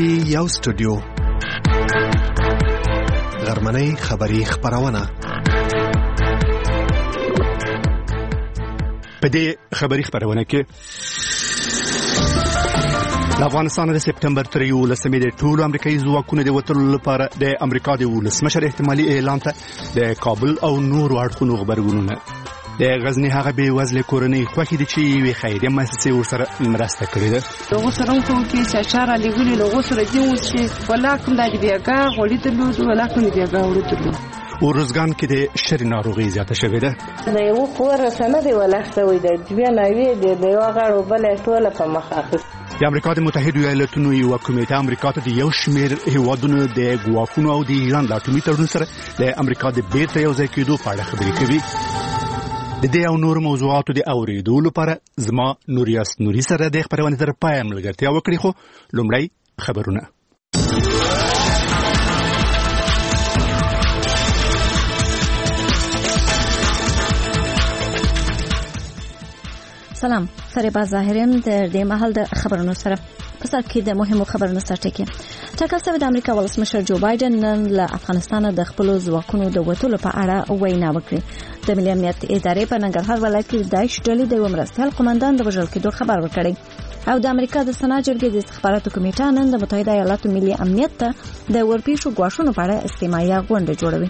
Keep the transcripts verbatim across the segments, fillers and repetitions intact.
کې یو سټوډیو غرمنۍ خبری خبرونه. په دې خبری خبرونه کې د افغانستان د سپټمبر تر یولسمې د ټولو امریکایي ځواکونو د وتلو لپاره د امریکا د ولسمشر احتمالي اعلان ته د کابل او نورو اړخونو خبرګونونه. د غزنی هغه بې وزله کورنۍ خوښې دي چې یوې خیریه مؤسسې ورسره مرسته کړې ده. هغو سره هم کوم کې چې اشاره لګولي له هغو سره دي اوس چې ولا کوم دا د بیګا غوړي درلود ولا کوم د بیګا وړو درلود. ارزګان کې د شری ناروغي زیاته شوې ده. د یو خور سره دی ولا څوي د بیا نوې د یو غړو بل ټوله په مخ اخیست. د امریکا د متحده ایالاتونو یو کمیټه امریکا ته د یو شمېر هیوادونو د ګواښونو او د ایران د اټومي تړون سره د امریکا د بیرته یوځای کېدو په اړه خبرې کوي. د دې او نور موضوعاتو د اورېدو لپاره زما نوریاس نوري سره د خبرونې تر پایه ملګرتیا وکړي. خو لومړی خبرونه. سلام، فریبا ظاهریم د دې محل د خبرونو سره په سر کې د مهمو خبرونو سرټکی. ټاکل شوی د امریکا ولسمشر جو بایدن نن له افغانستان د خپل ځواکونو د وټولو په اړه وینا وکړه. د ملي امنیت ادارې په ننګرهار ولایت کې د داعش ډلې د مرستیال قومندان د وژل کېدو خبر ورکړی. او د امریکا د سنا جرګې د استخباراتو کمیټه نن د متحده ایالاتو ملي امنیت ته د ورپېښو ګواښونو په اړه استماعي غونډه جوړوي.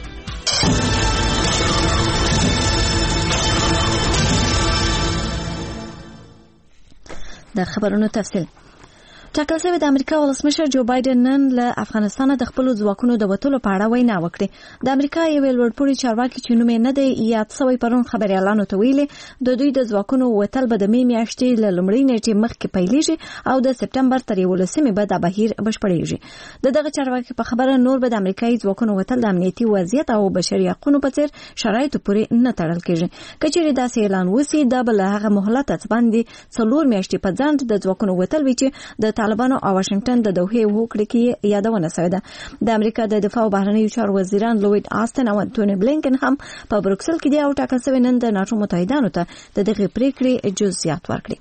د خبرونو تفصیل. ټاکل شوی د امریکا ولسمشر جو بایدن نن له افغانستان د خپل ځواکونو د وټولو په اړه وینا وکړه. د امریکا یو لوړپوړي چارواکي چې نوم یې نه دی یاد شوی پرون خبريالانو ته ویلي د دوی د ځواکونو وټل به د می میاشتې له لومړۍ نیټې مخکې پیلېږي او د سپټمبر تر یولسمې به د بهیر بشپړېږي. د دغه چارواکي په خبره نور به د امریکایي ځواکونو وټل د امنیتي وضعیت او بشري حقوقو په څیر شرایطو پورې نه تړل کېږي. کچېرې داسې اعلان وسی دا بل هغه مهلت باندې څلور میاشتې په ځان د ځواکونو وټل وی چې د طالبانو او واشنگټن د دوحې وکړه کې یادونه شوې ده. د امریکا د دفاع او بهرنیو چارو وزیران لوید آستن او انټونی بلینکن هم په بروکسل کې دی او ټاکل شوی نن د ناتو متحدانو ته د دغه پریکړې جزئیات ورکړي.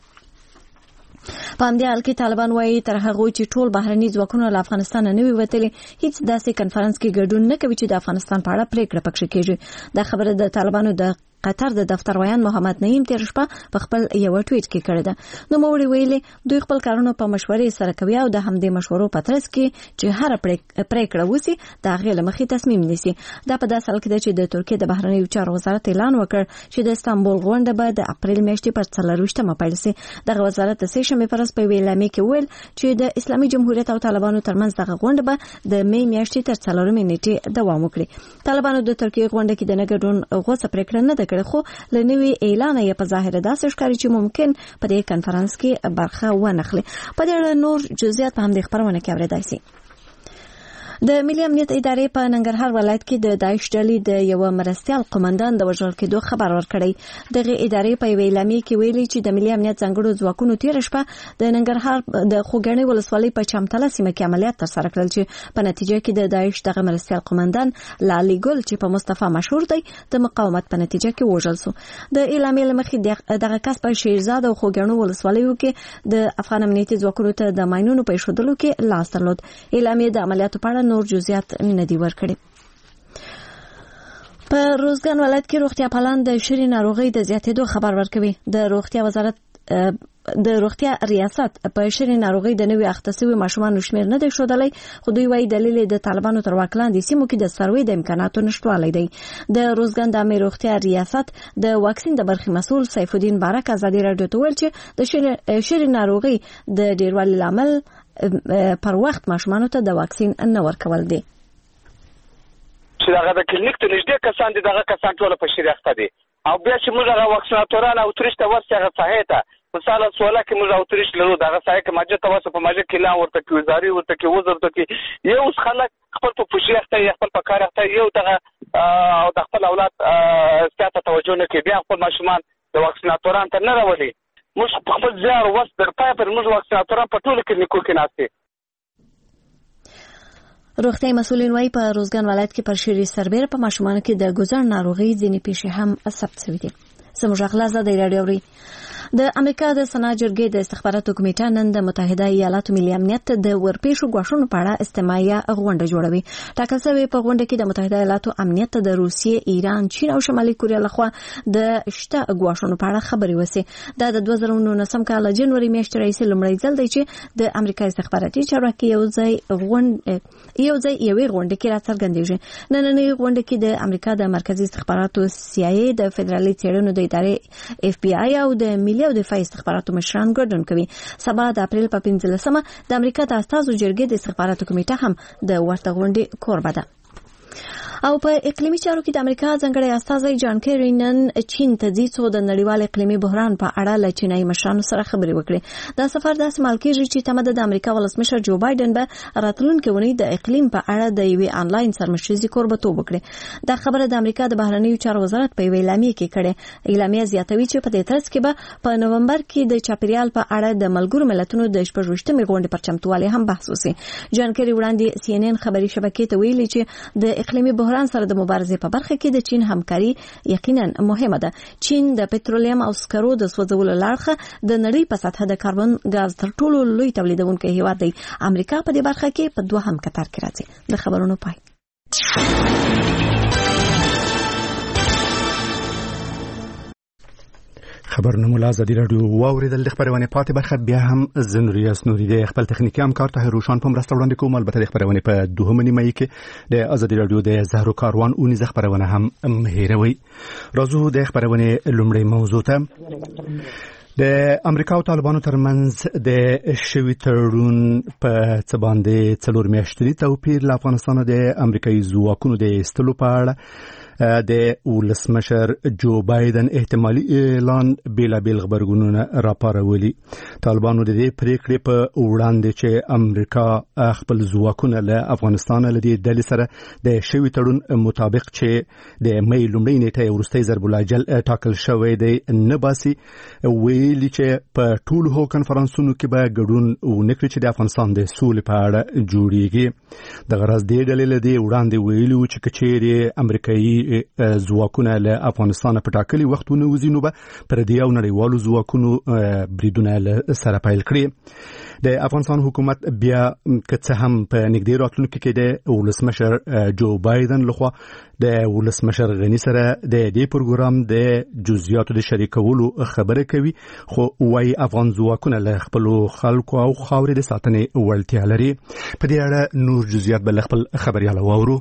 په همدې حال کې طالبان وايي تر هغه چې ټول بهرني ځواکونه له افغانستان نه وي وتلي هیڅ داسې کنفرانس کې ګډون نه کوي چې د افغانستان په اړه پریکړه پکې کېږي. دا خبره د طالبانو د قطر د دفتر ویان محمد نعیم تیر شپه په خپل یو ټویټ کې کړی ده. نو موري ویلي دوی خپل کارونه په مشورې سره کوي او د همدې مشورو په ترڅ کې چې هر پریکړه وسی د هغې له مخې تصمیم نیسي. دا په داسې حال کې ده چې د ترکیې د بهرنیو چارو وزارت اعلان وکړ چې د استانبول غونډه به د اپریل میاشتې پر څلرویشتمه پیل شي. دغه وزارت د سه شنبې پر ورځ په اعلامیه کې ویل چې د اسلامي جمهوریت او طالبانو ترمنځ دغه غونډه به د می میاشتې تر څلورمې نیټې دوام وکړي. طالبانو د ترکیې غونډه کې د نه ګډون غوښه پریکړه نه ده کړې، خو لنوي اعلان یې په ظاهر داسې ښکاري چې ممکن په دې کنفرانس کې برخه ونخلي. په دې اړه نور جزئیات په همدې خبرونه کې اورېدای شي. د ملي امنیت ادارې په ننګرهار ولایت کې د داعش ډلې د یو مرستیال قومندان د وژل کېدو خبر ورکړی. دغه ادارې په اعلامیه کې ویلي چې د ملي امنیت ځانګړو ځواکونو تیر شپه د ننګرهار د خوګنۍ ولسوالۍ په چمتله سیمه کې عملیات ترسره کړل چې په نتیجه کې د داعش دغه مرستیال قومندان لالي ګل چې په مصطفی مشهور دی د مقاومت په نتیجه کې وژل شو. د اعلامیه لمخې دغه کس په شیرزاد او خوګنۍ ولسوالیو کې د افغان امنیتي ځواکونو ته د ماینونو په ایښودلو کې لاس درلود. اعلامیه د عملیاتو په اړه نور جزئیات نه دی ورکړي. په روزګان ولایت کې روغتیا پالان د شری ناروغي د زیاتېدو خبر ورکوي. د روغتیا وزارت د روغتیا ریاست په شری ناروغي د نوي اختصاصي ماشومان شمیر نه دی ښودلی، خو دوی وايي دلیل د طالبانو تر واک لاندې سیمو کې د سروي د امکاناتو نشټوالی دی. د روزګان د عامه روغتیا ریاست د واکسین د برخې مسؤل سیف الدین بارک ازادي راډیو ته ویل چې د شری ناروغي د ډیروالي لامل پر وخت ماشومانو ته د واکسین نه ورکول دي. چې دغه د کلینیک ته نږدې کسان دي دغه کسان ټول په شری اخته دي او بیا چې موږ هغه واکسیناتوران او ترشته ورسې هغه ساحې ته مثال سواله کې موږ او ترشت لرو دغه ساحې کې ماجه تاسو په ماجه کې لا ورته کې وزاري ورته کې وزر ورته کې یو خلک خپل په پوښي اخته خپل په کار اخته یو دغه او د خپل اولاد ستاسو توجه نه کوي بیا خپل ماشومان د واکسیناتوران ته نه راولي. موږ خپل ځار وس در پای پر موږ واکسیناتوران په ټول کې نیکو کې ناشته. روغتي مسؤلین وايي په روزګان ولایت کې پر شری سربېره په ماشومانو کې د ګوزړ ناروغي ځینې پیښې هم ثبت شوې دي. زموږ غلا زده راډیو د امریکا د سنا جرګې د استخباراتو کمیټه نن د متحده ایالاتو ملي امنیت د ورپېښو غواښونو په اړه استماعیه غونډه جوړوي. ټاکل شوې په غونډه کې د متحده ایالاتو امنیت د روسیې، ایران، چین او شمالي کوریا لخوا د شته غواښونو په اړه خبرې وسي. دا د دوه زره نولسم کال جنوري میاشتې راهیسې لومړی ځل دی چې د امریکا استخباراتي چارواکي یو ځای غونډه یو ځای یوې غونډه کې راڅرګندېږي. نننۍ غونډه کې د امریکا د مرکزي استخباراتو سی آی ای، د فدرالي څېړنو د ادارې اف بی آی او د ملي او دفاعي استخباراتو مشران ګډون کوي. سبا د اپریل په پنځلسمه د امریکا د استازو جرګې د استخباراتو کمیټه هم د ورته غونډې کوربه ده. او په اقلیمي چارو کې د امریکا ځانګړی استازی جان کیری نن چین ته ځي څو د نړیوال اقلیمي بحران په اړه له چینایي مشرانو سره خبرې وکړي. دا سفر داسې مال کېږي چې تمه ده د امریکا ولسمشر جو بایدن به راتلونکې اونۍ د اقلیم په اړه د یوې آنلاین سرمشریزې کوربهتوب وکړي. دا خبره د امریکا د بهرنیو چارو وزارت په یوې اعلامیه کې کړې. اعلامیه زیاتوي چې په دې ترڅ کې به په نومبر کې د چاپیریال په اړه د ملګرو ملتونو د شپږویشتمې غونډې پر چمتووالي هم بحث وشي. جان کیری وړاندې سی ان ان خبري شبکې ته ویلي چې د اقلیمي بحران سره د مبارزې په برخه کې د چین همکاري یقینا مهمه ده. چین د پټرولیم او سکرو د سوځولو لارښه د نړۍ په سطح د کاربن غاز تر ټولو لوی تولیدونکی هیواد دی. امریکا په دې برخه کې په دوهم کتار کې راځي. د خبرونو پای. خبرونه مو ازادي رادیو واوریدل. د خبرونه پاتې برخه بیا هم زنوریاس نوري د خپل تخنیکی همکار طاهر روشان په مرسته وړاندې کوم. البته د خبرونه په دوهمه نیمه کې د ازادي رادیو د زهرو کاروان اونې ز خبرونه هم مهیروي. راځو د خبرونه لومړی موضوع ته. د امریکا او طالبانو ترمنځ د شوی تړون په څه باندې څلور میاشتې توپیر له افغانستان د امریکایي ځواکونو د ایستلو په اړه د ولسمشر جو بایدن احتمالي اعلان بیلابیل خبرګونونه راپارولي. طالبانو د دې پریکړې په وړاندې چې امریکا خپل ځواکونه له افغانستان له دې ډلې سره د شوی تړون مطابق چې د مې لومړۍ نیټه وروستۍ ضرب الاجل ټاکل شوی دی نه باسي. ویلي چې په ټولو هغو کنفرانسونو کې به ګډون ونکړي چې د افغانستان د سولې په اړه جوړیږي. د غرض دې ډلې له دې وړاندې ویلي و چې کچېرې امریکایي ځواکونه له افغانستان په ټاکلي وختونو وزینو به پر دې او نړیوالو ځواکونو بریدونه له سره پیل کړي. د افغانستان حکومت بیا که څه هم په نږدې راتلونکي کې د ولسمشر جو بایدن لخوا د ولسمشر غني سره د دې پروګرام د جزئیاتو د شریکولو خبره کوي، خو وايي افغان ځواکونه له خپل خلکو او خاورې د ساتنې وړتیا لري. په دې اړه نور جزئیات بل خپل خبريال واورو.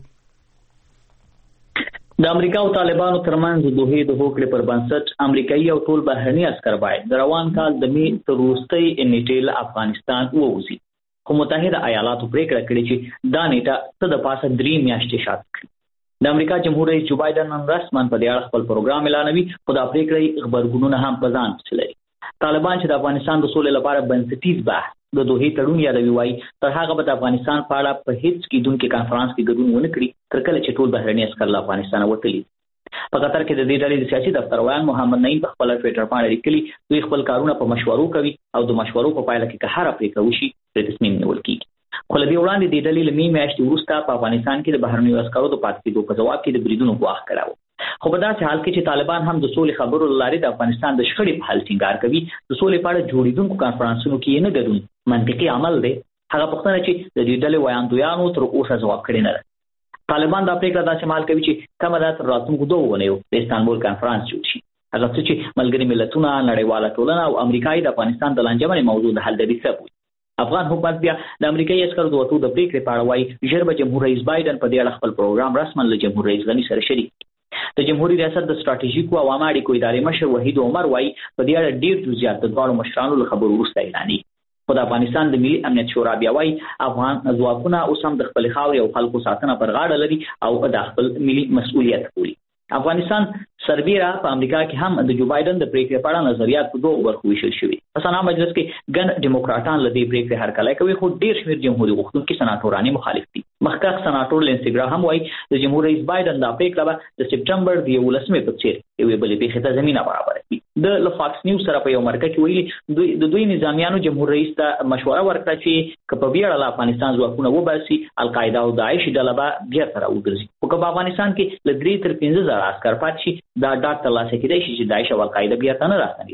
د امریکا او طالبانو ترمنځ د دوه د هوکړې پر بنسټ امریکایي او ټول بهرني عسكر باید د روان کال د می تر وروستۍ نیټې له افغانستان ووځي. خو متحده ایالاتو پریکړه کړې چې دا نیټه څه د پاسه درې میاشتې شاته کړي. د امریکا جمهور رئیس جو بایدن نن رسماً په دې اړه خپل پروګرام اعلانوي، خو دا پریکړې خبرګونونه هم په ځان پسې لري. طالبان چې د افغانستان د سولې لپاره بنسټیز بحث د دوه تړون یادوي، وایي تر هغه به د افغانستان په اړه په هیڅ کېدونکي کانفرنس کې ګډون ونه کړي تر کله چې ټول بهرني عسکر له افغانستانه وتلي. په قطر کې د دې ډلې د سیاسي دفتر ویان محمد نعیم په خپل ټویټر باندې لیکلي دوی خپل کارونه په مشورو کوي او د مشورو په پایله کې که هر پریکړه وشي پرې تصمیم نیول کیږي. خو له دې وړاندې د ډلې له می میاشتې وروسته په افغانستان کې د بهرنیو عسکرو د پاتې کېدو په ځواب کې د بریدونو ګواښ کړی. خو په داسې حال کې چې طالبان هم د سولې خبرو له لارې د افغانستان د شخړې په حل ټینګار کوي، د سولې په اړه جوړېدونکو کانفرنسونو کې یې نه ګډون منطقي عمل دی. هغه پوښتنه چې د دې ډلې ویاندویانو تر اوسه ځواب کړی نه ده. طالبان دا پریکړه داسې مال کوي چې کمه ده تر راتلونکو دوه اونیو د استانبول کانفرنس جوړ شي. هغه څه چې ملګري ملتونه، نړیواله ټولنه او امریکا د افغانستان د لانجمنې موضوع د حل دریځ بولي. افغان حکومت بیا د امریکایي عسکرو د وټو د پریکړې په اړه وایي ژر به جمهور رئیس بایدن په دې اړه خپل پروګرام رسماً له جمهور رئیس غني سره شریک کړي. د جمهوریت ریاست د ستراتیژیکو او عامه اړیکو ادارې مشر وحید عمر وایي په دې اړه ډیر جزئیات د دواړو مشرانو له خبرو وروسته اعلانېږي. خو د افغانستان د ملي امنیت شورا بیا وایي افغان ځواکونه اوس هم د خپلې خاورې او خلکو ساتنه پر غاړه لري او د خپل ملي مسؤلیت بولي. افغانستان سربیره په امریکا کې هم د جو بایدن د پریکړې په اړه نظریات په دوه برخو ویشل شوي. په سنا مجلس کې ګڼ ډیموکراټان له دې پریکړې هرکلی کوي، خو ډیر شمېر جمهوریت غوښتونکي سناتوران مخالف دي. مخکښ سناتور لینسي ګراهام وایي د جمهور رئیس بایدن دا پریکړه به د سپټمبر د یولسمې په څېر یوې بلې پېښې ته زمینه برابره کړي. د له فاکس نیوز سره په یو مرکه کې ویلي دوی د دوی نظامیانو جمهور رئیس ته مشوره ورکړه چې که په بیړه له افغانستان ځواکونه وباسي القاعده او داعش ډله به بیرته راوګرځي. خو که په افغانستان کې له درې تر پنځه زره عسکر پاتې شي دا ډاډ ترلاسه کېدای شي چې داعش او القاعده بیرته نه راستنېدی شي.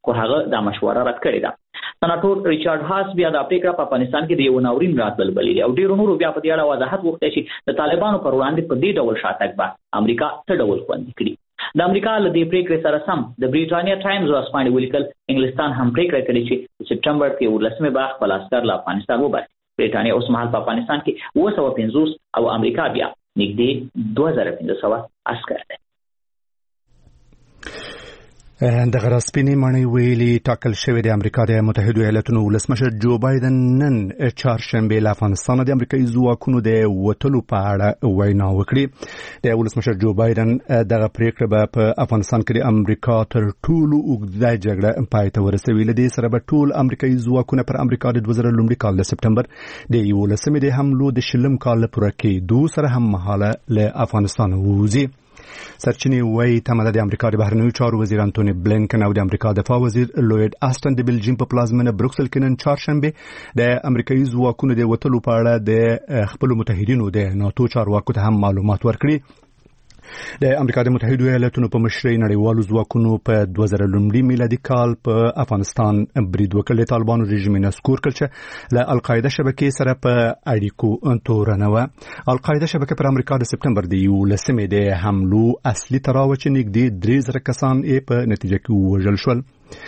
خو هغه دا مشوره رد کړې ده. سناتور ریچارډ هاس بیا د پریکړه په افغانستان کې د یو ناورین راتلل بللي او ډیرو نورو بیا په دې اړه وضاحت وغوښتي چې د طالبانو پر وړاندې په دې ډول شاتګ به امریکا څه ډول خوندي کړي. د امریکا له دې پریکړې سره سم د بریټانیا ټایمز ورځپاڼې ولیکل انګلستان هم پریکړه کړې چې سپټمبر کې ولسمه باغ خپل عسکر له افغانستان وباسي. بریټانیا اوس مهال په افغانستان کې اوه سوه پنځوس او امریکا بیا نږدې دوه زره پنځه سوه عسکر دي. د غراسپینې مڼۍ ویلي ټاکل شوی د امریکا د متحده ایالاتونو ولسمشر جو بایدن نن چهارشنبه له افغانستان د امریکایي ځواکونو د وټلو په اړه وینا وکړي. د ولسمشر جو بایدن دغه پریکړه به په افغانستان کې د امریکا تر ټولو اوږده جګړه پای ته ورسوي. له دې سره به ټول امریکایي ځواکونه پر امریکا د دوه زره لومړي کال د سپټمبر د یولسمې د حملو د شلم کال پوره کېدو سره هم مهاله له افغانستان ووځي. سرچینې وایي تمه د امریکا د بهرنیو چارو وزیر انټونی بلینکن او د امریکا دفاع وزیر لوید آستن د بلجیم په پلازمینه بروکسل کې نن چهارشنبه د امریکایي ځواکونو د وټلو په اړه د خپل متحدینو د ناتو چارواکو ته هم معلومات ورکړي. د امریکا د متحده ایالاتونو په مشرۍ نړیوالو ځواکونو په دوه زره لومړي میلادي کال په افغانستان برید وکړ. د طالبانو رژیم نسکور کړ چې له القاعده شبکې سره په اړیکو تورنه وه. القاعده شبکه پر امریکا د سپټمبر د یولسمې د حملو اصلي تراوه چې نږدې درې زره کسان یې په نتیجه کې ووژل شول.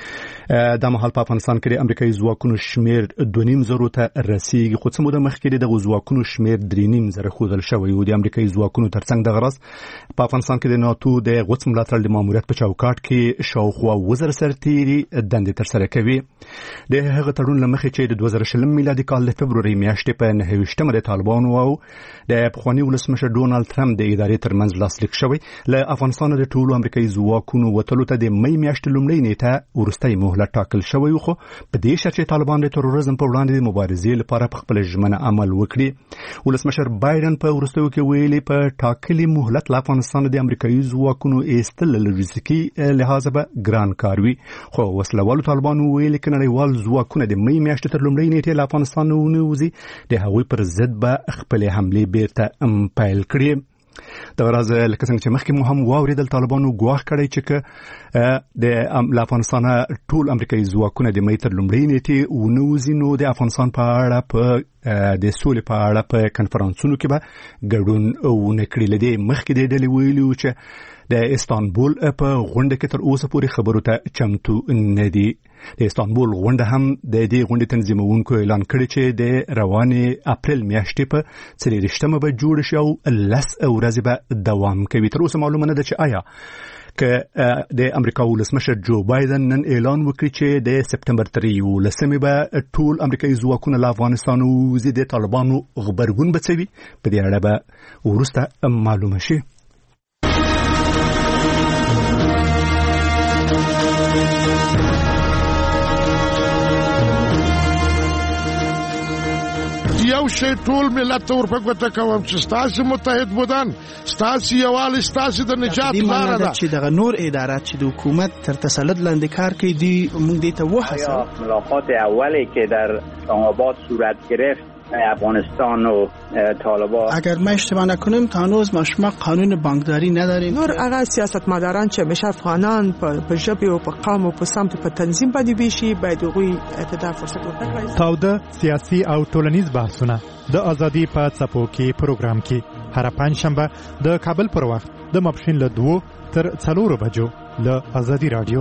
دا مهال په افغانستان کې د امریکایي ځواکونو شمیر دوه نیم زرو ته رسیږي، خو څه موده مخکې دغه ځواکونو شمیر درې نیم زره ښودل شوی و. د امریکایي ځواکونو ترڅنګ دغه راز په افغانستان کې د ناتو د غوڅ ملاتړ د ماموریت په چوکاټ کې شاوخوا اووه زره سرتیري دندې ترسره کوي. د هغه تړون له مخې چې د دوه زره شلم میلادي کال د فبروري میاشتې په نهه ویشتمه د طالبانو او د پخواني ولسمشر ډونالد ټرمپ د ادارې ترمنځ لاسلیک شوی له افغانستان د ټولو امریکایي ځواکونو وتلو ته د می میاشتې لومړۍ نیټه وروستۍ مهلت ټاکل شوی، خو په دې شرط چې طالبان د تروریزم په وړاندې د مبارزې لپاره په خپل ژمنه عمل وکړي. ولسمشر بایدن په وروستیو کې ویلي په ټاکلي مهلت له افغانستان د امریکایي ځواکونو ایستل له لوژستیکي لحاظه به ګران کار وي، خو وسلوالو طالبانو ویلي چې نړیوال ځواکونه د می میاشتې تر لومړۍ نیټې له افغانستان نه وځي د هغوی پر ضد به خپلې حملې بیرته پیل کړي. د ورځ لکه څنګه چې مخکې مو هم واورېدل طالبانو ګواښ کړی چې د افغانستان ټول امریکایي ځواکونه د می تر لومړۍ نیټې ونه وځي، نو د افغانستان په اړه په د سولې په اړه په کنفرانسونو کې به ګډون ونه کړي. له دې مخکې د ډلې ویلي و چې د استانبول په غونډه کې تر اوسه پورې خبرو ته چمتو نه دي. د استانبول غونډه هم د دې غونډې تنظیمونکو اعلان کړی چې د روانې اپریل میاشتې په څلېرویشتمه به جوړ شي او لس ورځې به دوام کوي. تر اوسه معلومه نه ده چې آیا که د امریکا ولسمشر جو بایدن نن اعلان وکړي چې د سپټمبر تر یولسمې به ټول امریکایي ځواکونه له افغانستان وځي د طالبانو غبرګون به څه وي، په دې اړه به وروسته معلومه شي. یو شی ټول ملت ته ورپګوته کوم چې ستاسو متحد بودن، ستاسو یووالی، ستاسو د نجات لاره ده. چې دغه نور ادارات چې د حکومت تر تسلط لاندې کار کوي دی موږ دې ته وهڅوو. ملاقات اولی که در اسلام آباد صورت گرفت افغانستان و طالبان، اگر ما اشتباه نکنیم تا هنوز ما شما قانون بانکداری نداریم. نور هغه سیاستمداران چې همیشه افغانان په ژبه او په قوم او په سمت په تنظیم باندې بيشي باید هغوی اعتدال فرصت ورکړي. تاوده سیاسي او ټولنیز بحثونه د ازادي په څپو کې پروګرام کې هر پنځشنبه د کابل پر وخت د ماپښین له دوه تر څلورو بجو له ازادي رادیو.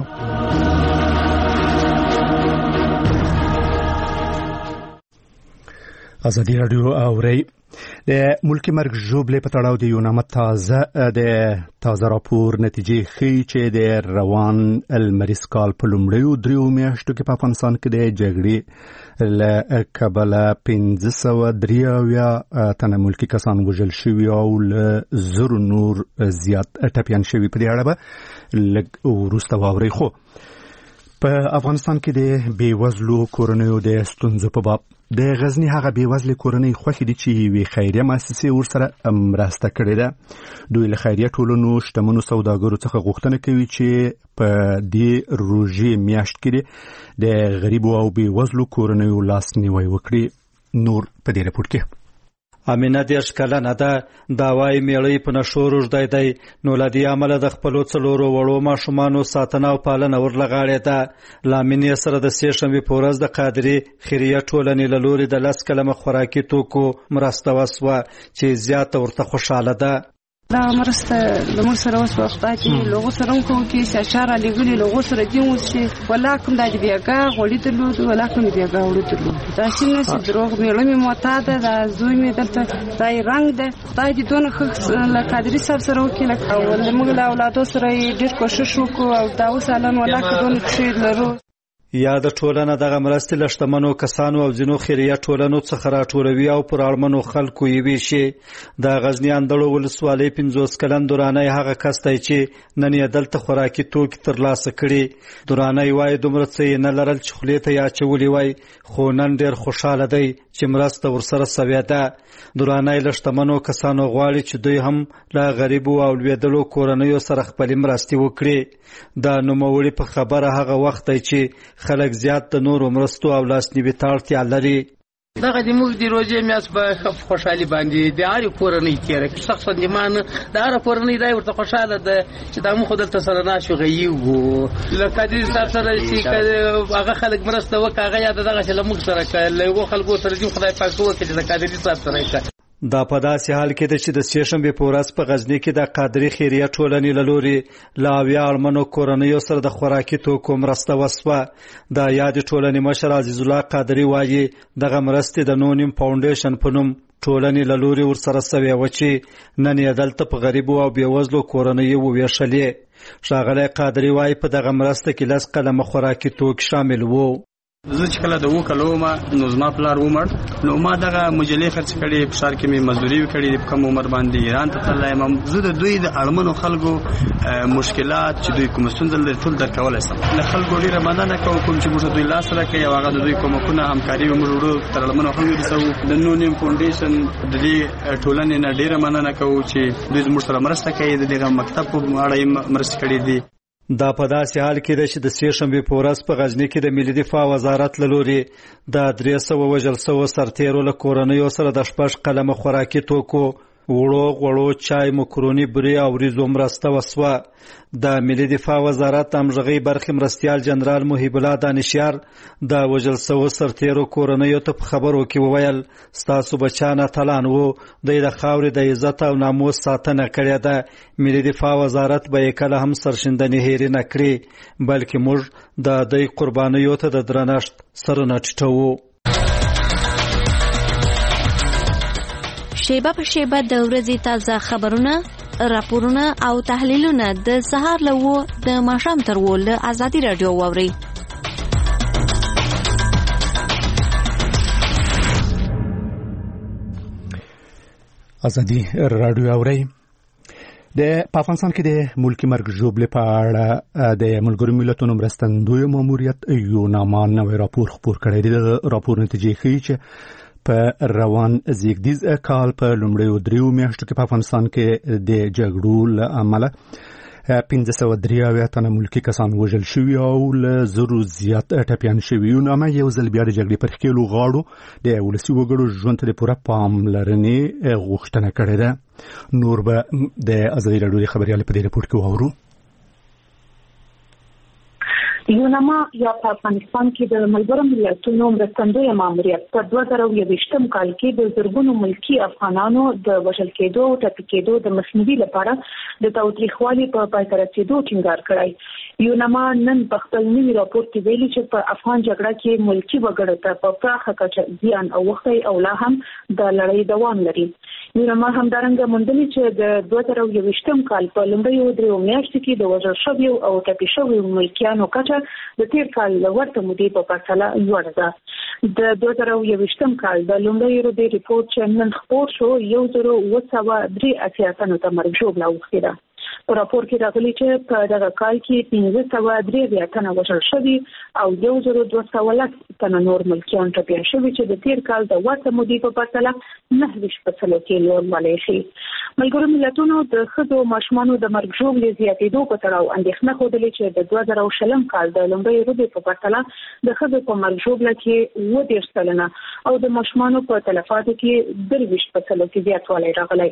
ازادي رادیو اوري د ملکی مرګ ژوبلې په تړاو د یو نامه تازه د تازه راپور نتیجې ښیي چې د روان المریض کال په لومړیو دریو میاشتو کې په افغانستان کې د جګړې له کبله پنځه سوه درې اویا تنه ملکي کسان وژل شوي او له زرو نور زیات ټپیان شوي. په دې اړه به لږ وروسته واورئ. خو په افغانستان کې د بېوزلو کورنیو د ستونزو په باب د غزني هغه بېوزلې کورنۍ خوښې دي چې یوې خیریه مؤسسې ورسره مرسته کړې ده. دوی له خیریه ټولنو شتمنو سوداګرو څخه غوښتنه کوي چې په دې روژې میاشت کې د غریبو او بېوزلو کورنیو لاسنیوی وکړي. نور په دې راپور کې امینه دېرش کلنه ده. دا وایي میړی په نشو روږدی دی، نو له دې امله د خپلو څلورو وړو ماشومانو ساتنه او پالنه ورله غاړې ده. له امینې سره د سې شنبې په ورځ د قادرې خیریه ټولنې له لورې د لس کلمه خوراکي توکو مرسته وسوه چې زیاته ورته خوشحاله ده. دا مرسته د موږ سره اوس په خدای چې لوغو سره هم کوو کې سچار علی ګلي لوغو سره دی اوس چې ولا کوم د بیاګه غوړی درلود ولا کوم بیاګه وړو درلود دا شنه چې دروغ مې لمه معتاده دا زوی مې دلته دای رنگ ده خدای دې دونه خص له قادری صاحب سره وکړه او موږ له اولادو سره ډېر کوشش وکړو او دا اوس الان ولا کوم څه لرو. یا د ټولنه دغه مرستې له شتمنو کسانو او ځینو خیریه ټولنو څخه راټولوي او پر اړمنو خلکو یې ویشي. د غزني اندړو ولسوالۍ پنځوس کلن درانی هغه کس دی چې نن یې دلته خوراکي توکي ترلاسه کړي. درانی وایي دومره څه یې نه لرل چې خولې ته یې اچولي وای، خو نن ډېر خوشحاله دی چې مرسته ورسره سوې ده. درانی له شتمنو کسانو غواړي چې دوی هم له غریبو او لوېدلو کورنیو سره خپلې مرستې وکړي. د نوموړي په خبره هغه وخت دی چې خلک زیات د نورو مرستو او لاسنیوي ته اړتیا لري. دغه د موږ د روژې میاشت په خوشحالي باندې د هرې کورنۍ تېره کړي. شخصا د ما نه د هره کورنۍ دا ورته خوشحاله ده چې دا موږ خو دلته سره ناست غږیږو. له قادري صاحب سره چې هغه خلک مرسته وکړه هغه یا د دغسې له موږ سره کړه له یوه خلکو سره دې خدای پاک وکړي چې د قادري صاحب سره یې کړه. دا په داسې حال کې ده چې د سې شنبې په ورځ په غزني کې د قادري خیریه ټولنې له لورې له اویا اړمنو کورنیو سره د خوراکي توکو مرسته وسوه. د یادې ټولنې مشر عزیز الله قادري وایي دغه مرستې د نو نیم فاونډیشن په نوم ټولنې له لورې ورسره سوې وه چې نن یې دلته په غریبو او بېوزلو کورنیو وویشلې. ښاغلی قادري وایي په دغه مرسته کې لس قلمه خوراکي توکي شامل وو. زه چې کله د اوه کلو وم نو زما پلار ومړ، نو ما دغه مجلې خرڅ کړې، په ښار کې مې مزدوري کړې، په کم عمر باندې ایران ته تللی یم. زه د دوی د اړمنو خلکو مشکلات چې دوی کوم ستونزه لري ټول درک کولی شم. له خلکو ډېره مننه کوم کوم چې موږ دوی لاس راکوي او هغه د دوی کومکونه همکاري به موږ وړو تر اړمنو هم ورسوو. د نو نیم فاونډیشن د دې ټولنې نه ډېره مننه کوو چې دوی زموږ سره مرسته کوي. د دغه مکتب په اړه یې مرسته کړې دي. دا په داسې حال کې ده چې د سې شنبې په ورځ په غزني کې د ملي دفاع وزارت له لورې د درې سوه وژل سوو سرتېرو له کورنیو سره د شپږ قلمه خوراکي توکو وړو غوړو چای مکروني بري او وریځو مرسته وسوه. د ملي دفاع وزارت همغږۍ برخې مرستیال جنرال محیب الله دانشیار د وژل سوو سرتېرو کورنیو ته په خبرو کې وویل ستاسو بچیان اتلان وو، دوی د خاورې د عزت او ناموس ساتنه کړې ده. ملي دفاع وزارت به یې کله هم سرښندنې هېرې نه کړي، بلکې موږ د دوی قربانیو ته د درنښت سرونه ټیټوو. شیبه په شیبه د ورځې تازه خبرونه، راپورونه او تحلیلونه د سهار له اوه د ماښام تر اوه له ازادي راډیو واورئ. ازادي راډیو اورئ. د افغانستان کې د ملکی مرګ ژوبلې په اړه د ملګرو ملتونو مرستندوی ماموریت یوناما نوی راپور خپور کړی دی. د راپور نتیجې ښیي چې په روان زیږدیز کال په لومړیو دریو میاشتو کې په افغانستان کې د جګړو له امله پنځه سوه درې اویا تنه ملکي کسان وژل شوي او له زرو زیات ټپیان شوي. یوناما یو ځل بیا د جګړې پر ښکېلو غاړو د ولسي وګړو ژوند ته د پوره پاملرنې غوښتنه کړې ده. نور به د ازادي راډیو د خبریال په دې رپورټ کې واورو. یوناما یا په افغانستان کې د ملګرو ملتونو مرستندوی ماموریت په دوه زره یوویشتم کال کې د زرګونو ملکي افغانانو د وژل کېدو او ټپي کېدو د مخنیوي لپاره د تاوتریخوالي په پای ته رسېدو ټینګار کړی. یوناما نن په خپل نوي راپور کې ویلي چې په افغان جګړه کې ملکي وګړو ته په پراخه کچه زیان اوښتی او لا هم د لړۍ دوام لري. یوناما همدارنګه موندلي چې د دوه زره یوویشتم کال په لومړیو دریو میاشتو کې د وژل شویو او ټپي شویو ملکیانو کچه د تیر کال ورته مودې په پرتله لوړه ده. د دوه زره یوویشتم کال د لومړۍ ورځې ریپورټ چې نن خپور شو یو زره اوه سوه درې اتیا تنو ته مرګ ژوبله اوښتې ده. په راپور کې راغلي چې په دغه کال کې پنځه سوه درې اویا تنه وژل شوي او یو زره دوه سوه لس تنه نور ملکیان ټپیان شوي چې د تیر کال د ورته مودې په پرتله نهه ویشت په سلو کې لوړوالی ښیي. ملګرو ملتونو د ښځو او ماشومانو د مرګ ژوبلې زیاتېدو په تړاو اندېښنه ښودلې چې د دوه زره شلم کال د لومړۍ روبې په پرتله د ښځو په مرګ ژوبله کې اووه دېرش سلنه او د ماشومانو په تلفاتو کې درویشت په سلو کې زیاتوالی راغلی.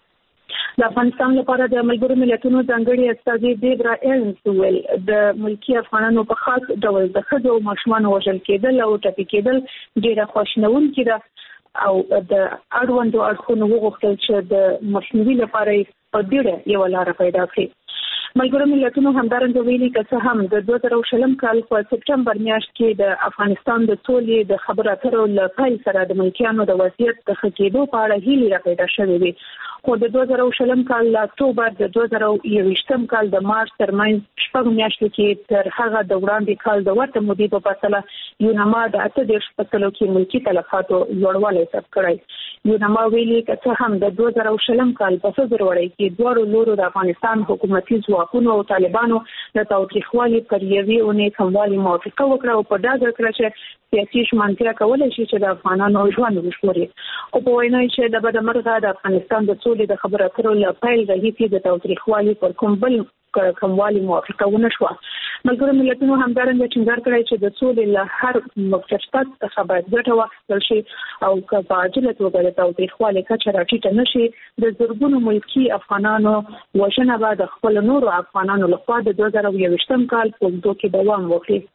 د افغانستان لپاره د ملګرو ملتونو ځانګړي استازي دیبرا ایلنز ویل د ملکی افغانانو په خاص ډول د ښځو او ماشومانو وژل کېدل او ټپي کېدل ډېره خواشینونکې ده او د اړوندو اړخونو وغوښتل چې د مخنیوي لپاره په بیړه یوه لاره پیدا کړي. ملګرو ملتونو همدارنګه ویلي که څه هم د دوه زره شلم کال په سپټمبر میاشت کې د افغانستان د سولې د خبرو اترو له پیل سره د ملکیانو د وضعیت د ښه کېدو په اړه هیلې راپیدا شوې وي، خو د دوه زره شلم کال له اکتوبر د دوه زره یوویشتم کال د مارچ ترمنځ شپږ میاشتې کې تر هغه د وړاندې کال د ورته مودې په پرتله یوناما د اته دېرش په سلو کې ملکي تلفاتو لوړوالی ثبت کړی. یوناما ویلي که څه هم د دوه زره شلم کال په فبرورۍ کې دواړو لورو د افغانستان حکومتي ځواکونو او طالبانو د تاوتریخوالي پر یوې اونۍ کموالي موافقه وکړه او په ډاګه کړه چې سیاسي ژمنتیا کولی شي چې د افغانانو ژوند وژغوري، خو په وینا یې چې د بدمرغه د افغانستان د سولې د خبرو اترو له پیل راهیسې د تاوتریخوالي پر کوم بل کموالي موافقه ونه شوه. ملګرو ملتونو همدارنګه ټینګار کړی چې د سولې له هر مقصد څخه باید ګټه واخیستل شي او که په عاجله توګه د تاوتریخوالي کچه راټیټه نه شي د زرګونو ملکي افغانانو وژنه به د خپلو نورو افغانانو لخوا د دوه زره یوویشتم کال په اوږدو کې دوام وکړي.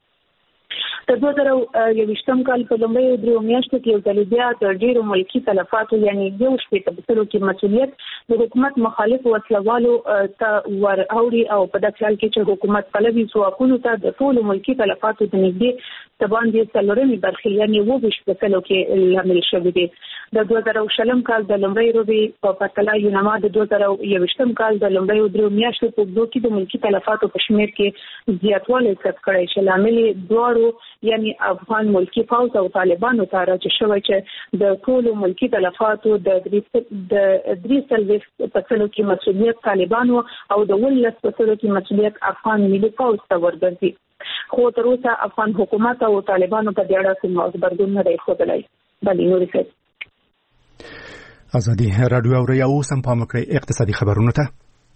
د دوه زره یوویشتم کال په لومړیو دریو میاشتو کې یو ځل بیا د ډېرو ملکي تلفاتو یعنې یو شپېته په سلو کې مسؤلیت د حکومت مخالف وسلوالو ته ور اوړي او په داسې حال کې چې حکومت پلوي ځواکونو ته د ټولو ملکي تلفاتو د نږدې د باندې څلورمې برخې یعنې اووه ویشت په سلو کې لامل شوي دي. د دوه زره شلم کال د لومړۍ روبې په پرتله یوناما د دوه زره یوویشتم کال د لومړیو دریو میاشتو په اوږدو کې د ملکي تلفاتو په شمېر کې زیاتوالی ثبت کړی چې لامل یې دواړو یعنی افغان ملکی فوج او طالبانو ته راځي شوی چې د ټولو ملکی تلفاتو د درې څلوېښت په سلو کې مسؤلیت طالبانو او د اوولس په سلو کې مسؤلیت افغان ملي فوج ته ورګرځي، خو تر اوسه افغان حکومت او طالبانو په دې اړه کوم غبرګون نه دی ښودلی. بلې نورې صاحب ازادي راډیو اوري او سم پام کړئ اقتصادي خبرونه ته.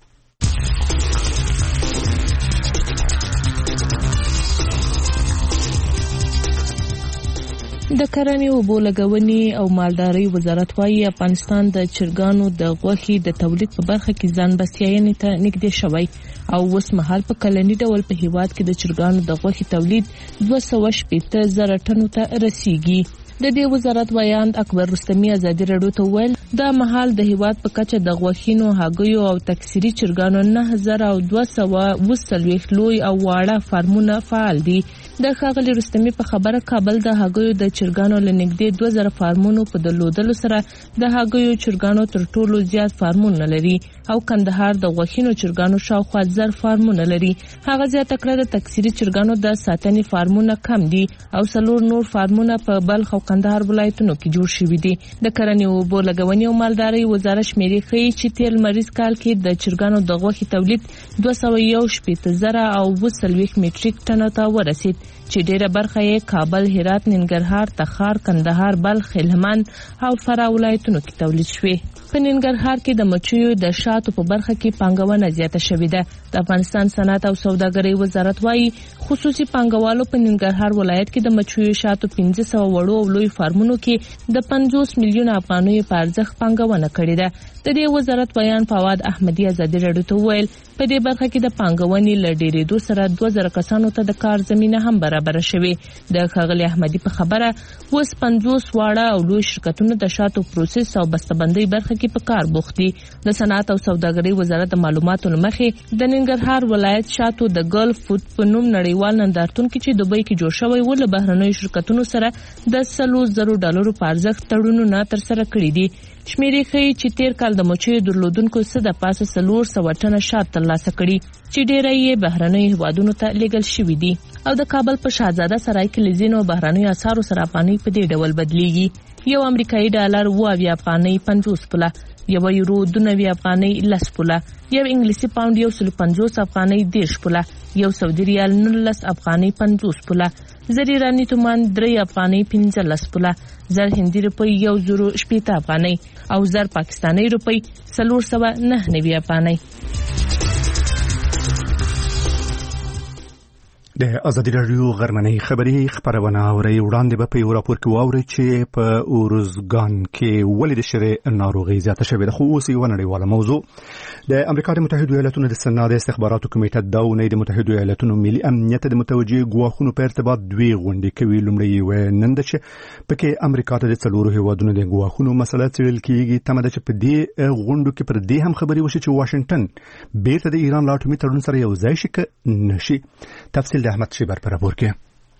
د کرنې او اوبو لګونې او مالدارۍ وزارت وايي افغانستان د چرګانو د غوښې د تولید په برخه کې ځان بسیاینې ته نږدې شوی او اوس مهال په کلني ډول په هیواد کې د چرګانو د غوښې تولید دوه سوه شپېته زره ټنو ته رسیږي. د دې وزارت ویاند اکبر رستمی ازادي راډیو ته ویل دا مهال د هیواد په کچه د غوښینو هګیو او تکثیري چرګانو نه زره او دوه سوه اووه څلوېښت لوی او واړه فارمونه فعال دي. د ښاغلي رستمی په خبره کابل د هګیو د چرګانو له نږدې دوه زره فارمونو په درلودلو سره د هګیو چرګانو تر ټولو زیات فارمونه لري او کندهار د غوښینو چرګانو شاوخوا زر فارمونه لري. هغه زیاته کړه د تکثیري چرګانو د ساتنې فارمونه کم دي او څلور نور فارمونه په بلخ او کندهار ولایتونو کې جوړ شوي دي. د کرنې او اوبو لګونې او مالدارۍ وزارت شمیرې ښیي چې تیر لمریز کال کې د چرګانو د غوښې تولید دوه سوه یو شپېته زره او اووه څلوېښت میټریک ټنو ته ورسید چې ډیره برخه یې کابل، هرات، ننګرهار، تخار، کندهار، بلخ، هلمند او فراه ولایتونو کې تولید شوې. په ننګرهار کې د مچیو د شاتو په برخه کې پانګونه زیاته شوې ده. د افغانستان صنعت او سوداګرۍ وزارت وايي خصوصي پانګوالو په ننګرهار ولایت کې د مچیو شاتو پنځه سوه وړو او لوی فارمونو کې د پنځوس میلیونه افغانیو په ارزښت پانګونه کړې ده. د دې وزارت بیان فواد احمدي ازادي راډیو ته ویل په دې برخه کې د پانګونې له ډېرېدو سره دوه زره کسانو ته د کار زمینه هم برابر شوې. د ښاغلي احمدي په خبره اوس پنځوس واړه او لوی شرکتونه د شاتو پروسس او بسته‌بندۍ برخه کې په کار بوخت دي. د صنعت او سوداګرۍ وزارت د معلوماتو له مخې د ننګرهار ولایت شاتو د ګلف فود په نوم نړیوال نندارتون کې چې دوبۍ کې جوړ شوی و له بهرنیو شرکتونو سره د سلو زرو ډالرو په ارزښت تړونونه ترسره کړي دي. شمیرې ښیي چې تیر کال د مچیو درلودونکو څه د پاسه څلور سوه ټنه شات ترلاسه کړي چې ډیری یې بهرنیو هیوادونو ته لیږل شوي دي. او د کابل په شهزاده سرای کې له ځینو بهرنیو اسعارو سره افغانۍ په دې ډول بدلیږي. یو امریکایي ډالر اووه اویا افغانۍ پنځوس پوله، یو یورو دوه نوي افغانۍ لس پوله، یو انګلیسي پاوند یو سل پنځوس افغانۍ دېرش پوله، یو سعودي ریال نولس افغانۍ پنځوس پوله، زر ایراني تومان درې افغانۍ پنځلس پوله، زر هندي روپۍ یو زرو شپېته افغانۍ او زر پاکستاني روپۍ څلور سوه نهه نوي افغانۍ. د ازادي راډیو غرمنۍ خبري خبرونه اوري. وړاندې به په یو راپور کې واوري چې په اورزګان کې ولې د شری ناروغي زیاته شوې ده. خو اوس یو نړیواله موضوع د امریکا د متحده ایالاتونو د سنا د استخباراتو کمیټه د اونۍ د متحده ایالاتونو ملي امنیت د متوجه ګواښونو په ارتباط دوی غونډې کوي. لومړی و نن د چې پکې امریکا ته د څلورو هیوادونو د ګواښونو مسله څېړل کیږي. تمه ده چې په دې غونډو کې پر دې هم خبرې وشي چې واشنگټن بیرته د ایران له اټومي تړون سره یو ځای شي که نشي. تفصیل د احمد شیبر پر راپور کې.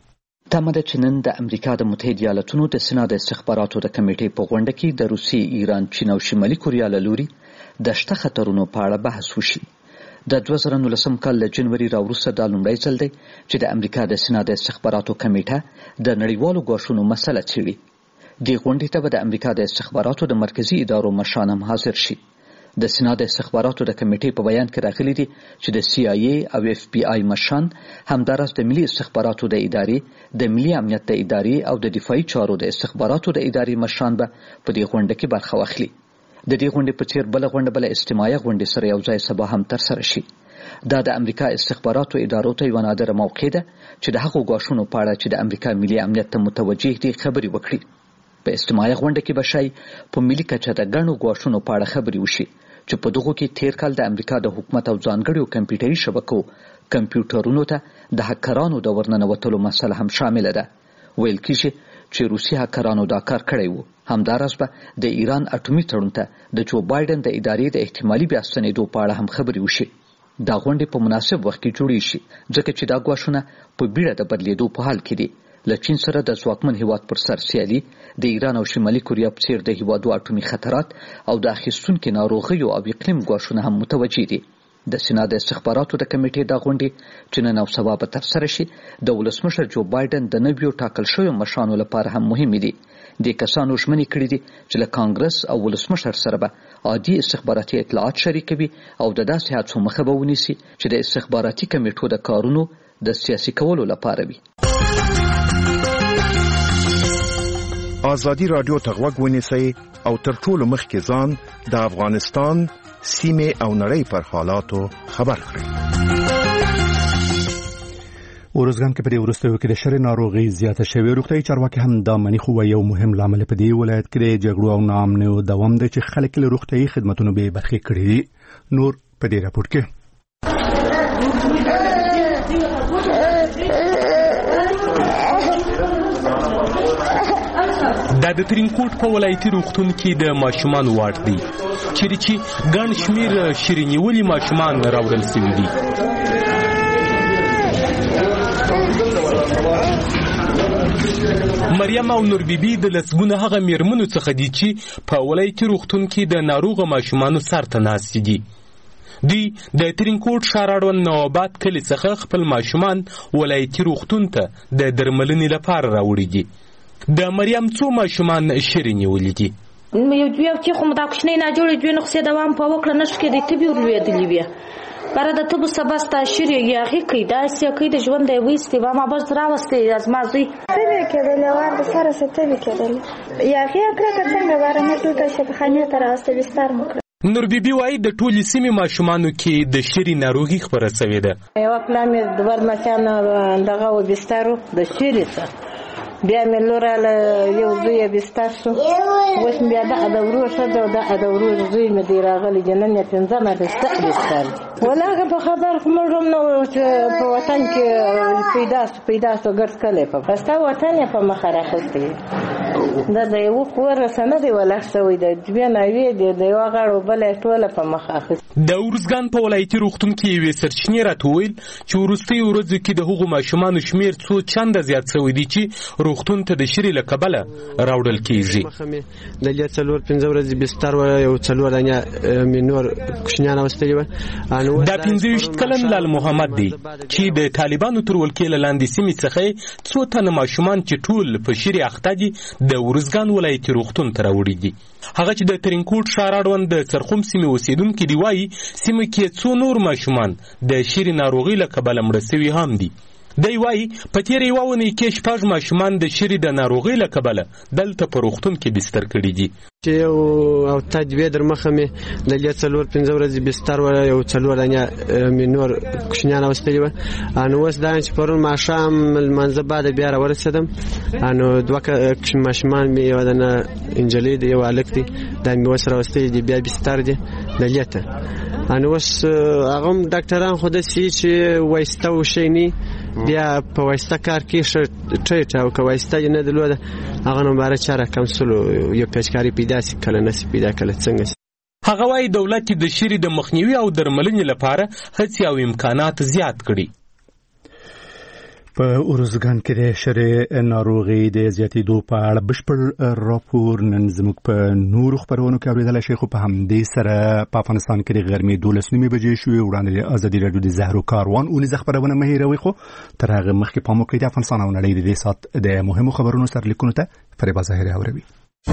تمه ده چې نن د امریکا د متحده ایالاتونو د سنا د استخباراتو د کمیټې په غونډه کې د روسیې، ایران، چین او شمالي کوریا له لوري د شته خطرونو په اړه بحث وشي. د دوه زره نولسم کال له جنوري راوروسته دا لومړی ځل دی چې د امریکا د سنا د استخباراتو کمیټه د نړیوالو ګواښونو مسله څېړي. دې غونډې ته به د امریکا د استخباراتو د مرکزي ادارو مشران هم حاضر شي. د سنا د استخباراتو د کمیټې په بیان کې راغلي دي چې د سی آی ای او اف بی آی مشران همداراز د ملي استخباراتو د ادارې، د ملي امنیت د ادارې او د دفاعي چارو د استخباراتو د ادارې مشران به په دې غونډه کې برخه واخلي. د دې غونډې په څیر بل غونډه بل اجتماعي غونډه سره یو ځای سبا هم تر سره شي. دا د امریکا استخباراتو ادارو ته یو نادره موقع ده چې د هغو ګواښونو په اړه چې د امریکا ملي امنیت ته متوجه دي خبرې وکړي. په اجتماعي غونډه کې به شای په ملي کچه د ګڼو ګواښونو په اړه خبرې وشي چې په دغه کې تیر کال د امریکا د حکومت او ځانګړو کمپیوټري شبکو کمپیوټرونو ته د هکرانو د ورننوتلو مسله هم شامل ده. ویل کېږي چې روسي هکرانو دا کار کړی وو. همداراز به د ایران اټومي تړون ته د جو بایدن د ادارې د احتمالي بیا ستنېدو په اړه هم خبرې وشي. دا غونډې په مناسب وخت کې جوړې شي ځکه چې دا ګواښونه په بیړه د بدلېدو په حال کې دي. له چین سره د ځواکمن هیواد پر سر سیالي، د ایران او شمالي کوریا په څیر د هیوادو اټومي خطرات او د اخیستونکو ناروغیو او اقلیم ګواښونه هم متوجه دي. د سنا د استخباراتو د کمیټې د غونډې چې نن او سبا به ترسره شي د ولسمشر جو بایدن د نویو ټاکل شویو مشرانو لپاره هم مهمې دي. د کسانو ژمنې کړې دي چې له کانګرس او ولسمشر سره به عادي استخباراتي اطلاعات شریکوي او د داسې هڅو مخه به ونیسي چې د استخباراتي کمیټو د کارونو د سیاسي کولو لپاره وي. ازادي راډیو ته غوږ ونیسئ او تر ټولو مخکې ځان د افغانستان سیمه او نړۍ پر حالاتو خبر کړئ. اورزګان کې په دې وروستیو کې د شری ناروغي زیاته شوې. روغتیايي چارواکي هم دا مني خو یو مهم لامل په دې ولایت کې د جګړو او ناامنیو دوام دی چې خلک له روغتیايي خدماتونو به برخې کړي دي. نور په دې راپور کې دا د ترینکوټ په ولایتي روغتون کې د ماشومان وارډ دی چیرې چې ګڼ شمېر شیرینیولي ماشومان راوړل شوي دي. مریم او نور بیبي د لسګونه هغه میرمنو څخه دي چې په ولایتي روغتون کې د ناروغه ماشومانو سر ته ناست دي. دوی د ترینکوټ ښار اړوند نواباد کلي څخه خپل ماشومان ولایتي روغتون ته د درملنې لپاره راوړي دي. د مریم څو ماشومان شیرې نیولي دي. یو دوی چې خو دا کوچنی نه جوړې دوی نو څه دوام په وکړه نشو کې د طبي ولوېدلې وي بره د طب سبستا شیرې یاغي کې دا څه کې د ژوند دی وېستې و ما بس راوستې از ما زوی طبي کېدل وارد سره څه طبي کېدل یاغي کړه څنګه بره نه ټوټه شپخانه تر اوسه بستر مکړه. نور بیبي وايي د ټولې سیمې ماشومانو کې د شری ناروغي خبره شوې ده. یو پلان د ورمچان دغه و بسترو د شری څخه بیا مې لوراله یو زوی بستر شو اوس بیا دغه د ورور ښځه او دغه د ورور زوی مې دی راغلی جنن یې پنځمه بستر بستر ولا هغه په خبر خو موږ هم نو په وطن کې پیدا سو پیدا سو ګرځ کلی په ستا وطن یې په مخه راخستی دا د یو خور سنه دی ولا شوی د بیا نوې دی د یو غړو بل ټوله په مخه اخیست. د اورزګان په ولایتي روغتون کې یوې سرچینې راټول چې وروستي ورځو کې د هغو ماشومانو شمیر څو چنده زیات شوی دی چې روغتون ته د شری له کبله راوړل کیږي. د لې څلور پنځه ورځې بستر و یو څلور دنیا مینور کوشنیان واستلی و. دا پنځه ویشت کلن لال محمد دی چې د طالبانو تر ولکې لاندې سیمې څخه څو تنه ماشومان چې ټول په شری اخته دي د اورزګان ولایتي روغتون ته راوړي دي. هغه چې د ترینکوټ ښار اړوند د څرخوم سیمې اوسیدونکي دی وایي سیمه کې څو نور ماشومان د شری ناروغي له کبله مړه شوي هم دي. دی وایي په تېره یوه اونۍ کې شپږ ماشومان د شري د ناروغۍ له کبله دلته په روغتون کې بستر کړي دي. چې یو او تجویه در مخه مې د لې څلور پنځه ورځې بستر و یو څلور دانې مې نور کوچنیان واستلي و. نو اوس دا چې پرون ماښام لمانځه بعد بیا راورسېدم نو دوه ماشومان مې یو دانه انجلۍ دی یو هلک دی دا مې اوس راوستلي دي بیا بستر دی د لې ته. نو اوس هغه هم ډاکټران خو داسې چې وایسته وشی نه بیا په وایسته کار کې ښه ټریټ او که وایسته یې نه درلوده هغه نو باره چاره کمسلو یو پیچکاري پیدا سي کله نسي پیدا کله څنګه سي. هغه وایي دولت د شري د مخنیوي او درملنې لپاره هڅې او امکانات زیات کړي. په ارزګان کې د شري ناروغي د زیاتېدو په اړه بشپړ راپور نن زموږ په نورو خبرونو کې اورېدلی شئ. خو په همدې سره په افغانستان کې د غرمې دولس نیمې بجې شوې. وړاندې د ازادي راډیو د زهرو کاروان اونیزه خبرونه مه هېروئ. خو تر هغه مخکې پام وکړئ د افغانستان او نړۍ د دې ساعت د مهمو خبرونو سرلیکونو ته فریبا ظاهري اوروي.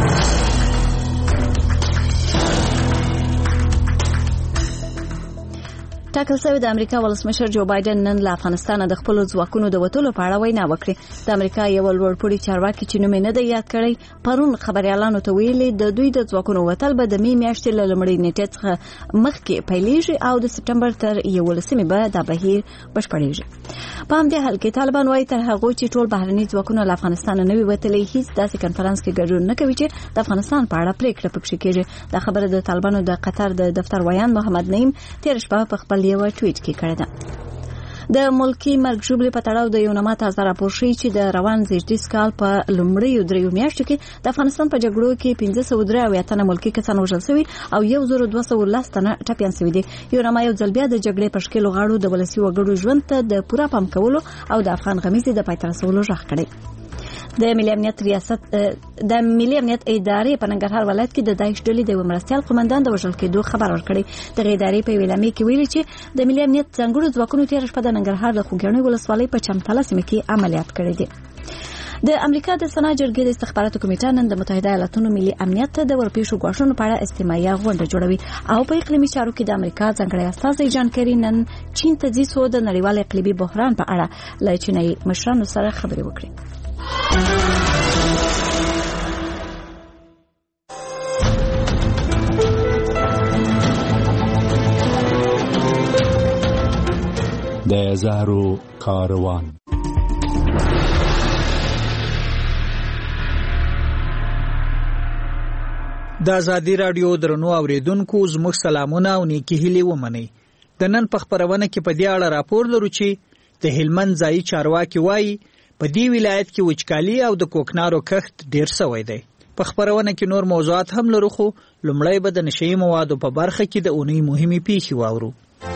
ټاکل شوی د امریکا ولسمشر جو بایدن نن له افغانستان د خپل ځواکونو د وټولو په اړه وینا وکړه. د امریکا یو لوړپوړي چارواکي چې نوم یې نه دی یاد کړی پرون خبريالانو ته ویلي د دوی د ځواکونو وټل به د می میاشتې له لومړۍ نیټې څخه مخکې پیلېږي او د سپټمبر تر یولسمې به دا بهیر بشپړېږي. په همدې حال کې طالبان وايي تر هغه چې ټول بهرني ځواکونه له افغانستان نه وي وتلي هیڅ داسې کنفرانس کې ګډون نه کوي چې د افغانستان په اړه پریکړه پکې کېږي. دا خبره د طالبانو د قطر د دفتر ویان محمد نعیم تیر شپه په خپل یو ټویټ کې کړی ده. د ملکی مرګ ژوبلې په تړاو د یو نامه تازه راپور شوی چې د روان زیږدیز کال په لومړیو دریو میاشتو کې د افغانستان په جګړو کې پنځه سوه درې اویا تنه ملکی کسان وژل شوي او یو زر دوه سوه لس تنه ټپیان شوي دي. یو نامه یو ځل بیا د جګړې په شکلو غاړو د ولسي وګړو ژوند ته د پوره پام کولو او د افغان غمیزې د پای ته رسولو غږ کړی. د ملي امنیت ریاست د ملي امنیت ادارې په ننګرهار ولایت کې د داعش ډلې د مرستيال قومندان د وژل کېدو خبر ورکړی. د ادارې په ویلامې کې ویلي چې د ملي امنیت ځانګړو ځواکونو تیر شپه د ننګرهار د خوږیاڼي ولسوالۍ په چمتاله سیمه کې عملیات کړی دي. د امریکا د سنا جرګې د استخباراتو کمیټه نن د متحده ایالاتونو ملي امنیت د ورپېښو غواړنو په اړه استماعي غونډه جوړوي او په اقلیمي چارو کې د امریکا ځانګړی استازی جان کری نن چین ته ځي څو د نړیوال اقلیمي بحران په اړه له چینایي مشرانو سره خبرې وکړي. د زهرو کاروان. د ازادي راډیو درنو اوریدونکو زموږ سلامونه او نیکی هیلې ومنئ. د نن په خبرونه کې په دې اړه راپور لرو چې د هلمند ځایي چارواکي وایي په دې ولایت کې وچکالي او د کوکنارو کښت ډیر شوی دی. په خبرونه کې نور موضوعات هم لرو خو لومړی به د نشئی موادو په برخه کې د اونۍ مهمه پیښې واورو.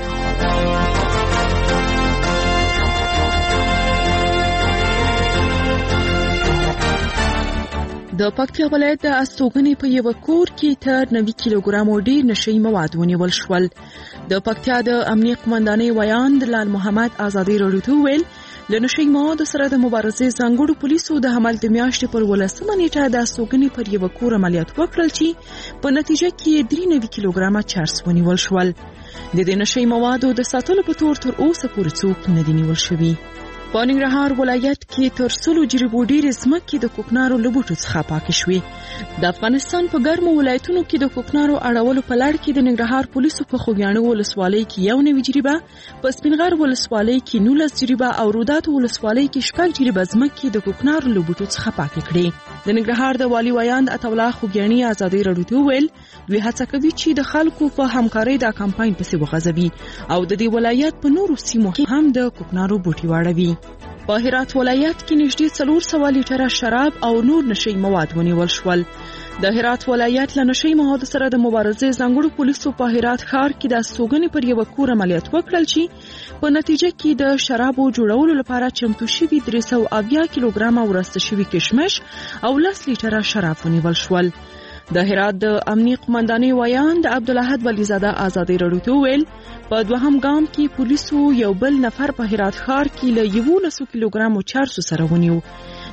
د پکتیا ولایت د استوګنې په یو کور کې تر نوي کیلوګرامو ډیر نشئی مواد ونیول شول. د پکتیا د امنیه قومندانۍ ویان د لال محمد ازادي راډیو ته ویل له نشئی موادو سره د مبارزې ځانګړو پولیسو د حمل د میاشتې پر ولسمه نیټه د استوګنې پر یو کور عملیات وکړل چې په نتیجه کې درې نوي کیلوګرامه چرس ونیول شول. د دې نشئی موادو د ساتلو په تور تر اوسه پورې څوک نه دي نیول شوي. په ننګرهار ولایت کې تر سلو جریبو ډېرې ځمکې د کوکنارو له بوټو څخه پاکې شوې. د افغانستان په ګرمو ولایتونو کې د کوکنارو اړولو په لړ کې د ننګرهار پولیسو په خوږیاڼي ولسوالۍ کې یو نوي جریبه، په سپینغر ولسوالۍ کې نولس جریبه او روداتو ولسوالۍ کې شپږ جریبه ځمکې د کوکنارو له بوټو څخه پاکې کړې. د ننګرهار د والي ویاند عطاالله خوږیاڼي ازادي راډیو ته وویل دوی هڅه کوي چې د خلکو په همکارۍ دا کمپاین پسې وغځوي او د دې ولایت په نورو سیمو کې هم د کوکنارو بوټي واړوي. په هرات ولایت کې نږدې څلور سوه لیټره شراب او نور نشئی مواد ونیول شول. د هرات ولایت له نشئی موادو سره د مبارزې ځانګړو پولیسو په هرات ښار کې د استوګنې پر یو کور عملیات وکړل چې په نتیجه کې د شرابو جوړولو لپاره چمتو شوي درې سوه اویا کیلوګرامه ورسته شوي کشمش او لس لیټره شراب ونیول شول. د هرات د امنیه قومندانۍ ویان د عبدالاحد ولیزاده ازادي راډیو ته وویل په دوهم ګام کې پولیسو یو بل نفر په هرات ښار کې له یولسو کیلوګرامو چرسو سره ونیو.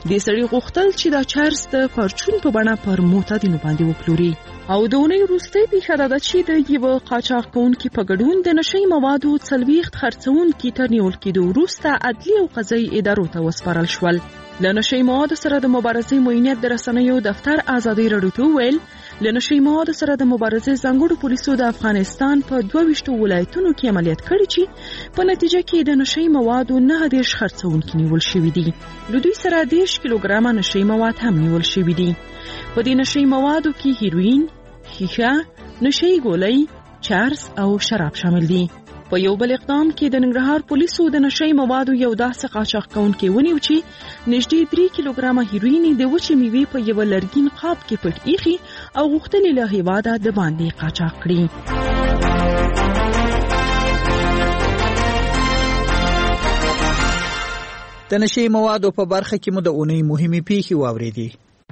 د سړي غوښتل چې دا چارس د پرچون په بڼه پر معتادینو باندې وپلوري. او د اونۍ وروستۍ پیښه دا ده چې د یوه قاچاق کوونکي په ګډون د نشهیي موادو څلوېښت خرڅوونکي تر نیول کېدو وروسته عدلي او قضایي ادارو ته وسپارل شول. له نشهیي موادو سره د مبارزې معینیت د رسنیو دفتر ازادي راډیو ته وویل له نشهیي موادو سره د مبارزې ځانګړو پولیسو د افغانستان په دوه ویشتو ولایتونو کې عملیات کړي چې په نتیجه کې د نشهیي موادو نهه دېرش خرڅوونکي نیول شوي دي. له دوی سره دېرش کیلوګرامه نشهیي مواد هم نیول شوي دي. په دې نشهیي موادو کې هیروین، ښیښه، نشهیي ګولۍ، چرس او شراب شامل دي. په یو بل اقدام کې د ننګرهار پولیسو د نشهیي موادو یو داسې قاچاق کوونکی ونیو چې نږدې درې کیلوګرامه هیروین د وچې میوې په یوه لرګین قاب کې پټ ایښي او غوښتل له هیواده د باندې قاچاق کړي. د نشهیي موادو په برخه کې مو د اونۍ مهمې پیښې واورېدې.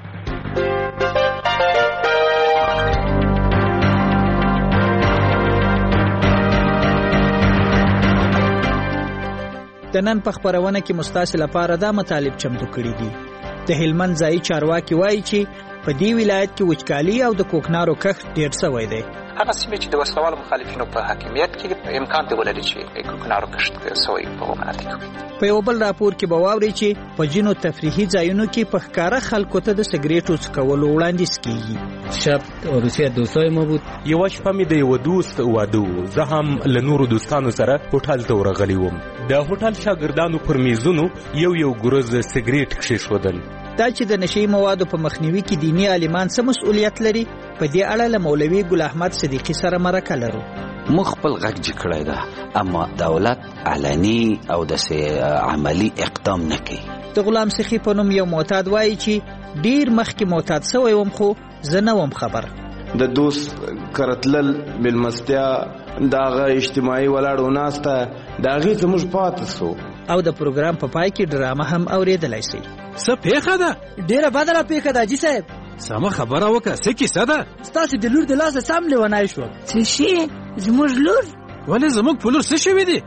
د نن په خبرونه کې مستاسل لپاره دا مطالب چمتو کړي دي. د هلمند ځایي چارواکي وایي چې په دې ولایت کې وچکالي او د کوکنارو کښت ډېر شوی دی. هغه سیمې چې د وسلوالو مخالفینو په حاکمیت کې امکان دی ولري چې کوکنارو کښت شوی په مناطقو کې. په یو بل راپور کې به واورئ چې په ځینو تفریحي ځایونو کې په ښکاره خلکو ته د سګریټو څکولو وړاندیز کیږي. شب روسیه دوستای ما بود. یو شپه مې د یو دوست واده و. زه هم له نورو دوستانو سره هوټل ته ورغلی وم. د هوټل شاګردانو پر میزونو یو یو ګروز سګریټ کښېښودل. دا چې د نشهیي موادو په مخنیوي کې دیني عالمان څه مسؤلیت لري، په دې اړه له مولوي ګل احمد صدیقي سره مرکه لرو. موږ خپل غږ جګ کړی ده، اما دولت علني او داسې عملي اقدام نه کوي. د غلام سخي په نوم یو معتاد وایي چې ډیر مخکې معتاد سوی وم خو زه نه وم خبر. د دوست کرتلل ملمستیا داغه اجتماعي ولاړو ناسته داغه زموږ پاتې سو. او د پروګرام په پای کې ډرامه هم اوریدلای شي. څه پیښه ده؟ ډیره بدله پیښه ده جی صاحب. سمه خبره وکړه، څه کیسه ده؟ ستاسو د لور د لاسه سم لیونای شو. څه شي؟ زموږ لور؟ ولې زموږ په لور څه شوي دي؟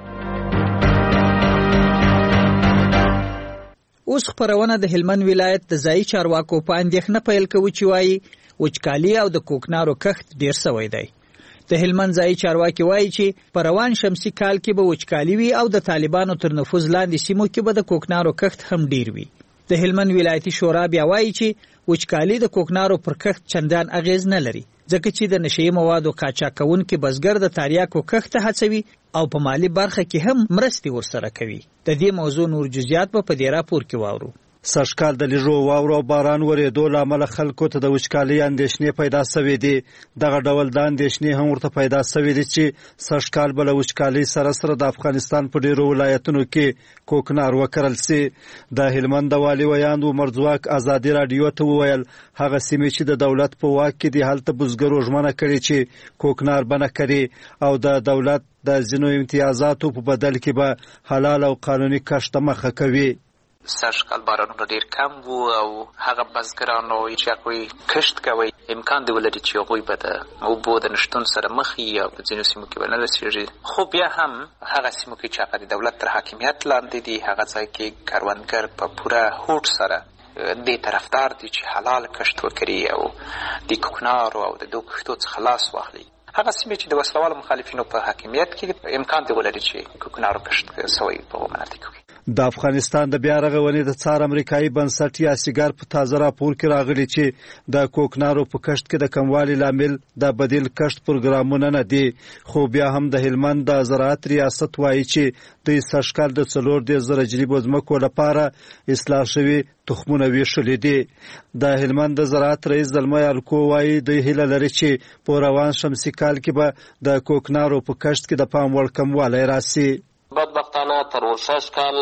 اوس خبرونه د هلمند ولایت د ځایي چارواکو په اندېښنه پیل کوي چې وایي وچکالي او د کوکنارو کښت ډیر شوی دی. د هلمند ځایي چارواکي وایي چې په روان شمسي کال کې به وچکالي وي او د طالبانو تر نفوذ لاندې سیمو کې به د کوکنارو کښت هم ډیر وي. د هلمند ولایتي شورا بیا وایي چې وچکالي د کوکنارو پر کښت چندان اغیز نه لري، ځکه چې د نشهیي موادو قاچاق کوونکي بزګر د تریاکو کښت هڅوي او په مالی برخه کې هم مرستې ورسره کوي. د دې موضوع نور جزئیات په دې راپور کې واورو. سږکال د لیژو واورو او باران ورېدو له امله خلکو ته د وچکالۍ اندېښنې پیدا شوې دي. دغه ډول د اندېښنې هم ورته پیدا شوې دي چې سږکال به له وچکالۍ سره سره د افغانستان په ډېرو ولایتونو کې کوکنار وکرل سي. د هلمند د والي ویاند عمر ځواک ازادي راډیو ته وویل هغه سیمې چې د دولت په واک کې دي هلته بزګرو ژمنه کړې چې کوکنار به نه کري او د دولت د ځینو امتیازاتو په بدل کې به حلال او قانوني کښت مخه کوي. سږکال بارانونه ډیر کم وو او هغه بزګرانو چې هغوی کښت کوي امکان دی ولري چې هغوی به د اوبو د نشتون سره مخ یا په ځینو سیمو کې به نه رسېږي. خو بیا هم هغه سیمو کې چې هغه د دولت تر حاکمیت لاندې دي هغه ځای کې کروندګر په پوره هوډ سره دې طرفدار دي چې حلال کښت وکړي او د کوکنارو او د دغو کښتو څخه لاس واخلي. هغه سیمې چې د وسلوالو مخالفینو په حاکمیت کې امکان دی ولري چې کوکنارو کښت شوی په مناطقو کې. د افغانستان د بیا رغونې د څار امریکایي بنسټ یا سیګار په تازه راپور کې راغلی چې د کوکنارو په کښت کې د کموالي لامل د بدیل کښت پروګرامونه نه دي. خو بیا هم د هلمند د زراعت ریاست وایي چې د سږکال د څلور دېرش زره جریبو ځمکو لپاره اصلاح شوي تخمونه ویشلي دي. د هلمند د زراعت رئیس زلمی الکو وایي دوی هیله لري چې په روان شمسي کال کې به د کوکنارو په کښت کې د پام وړ کموالی راسي. بدبختانه تر اوسه کال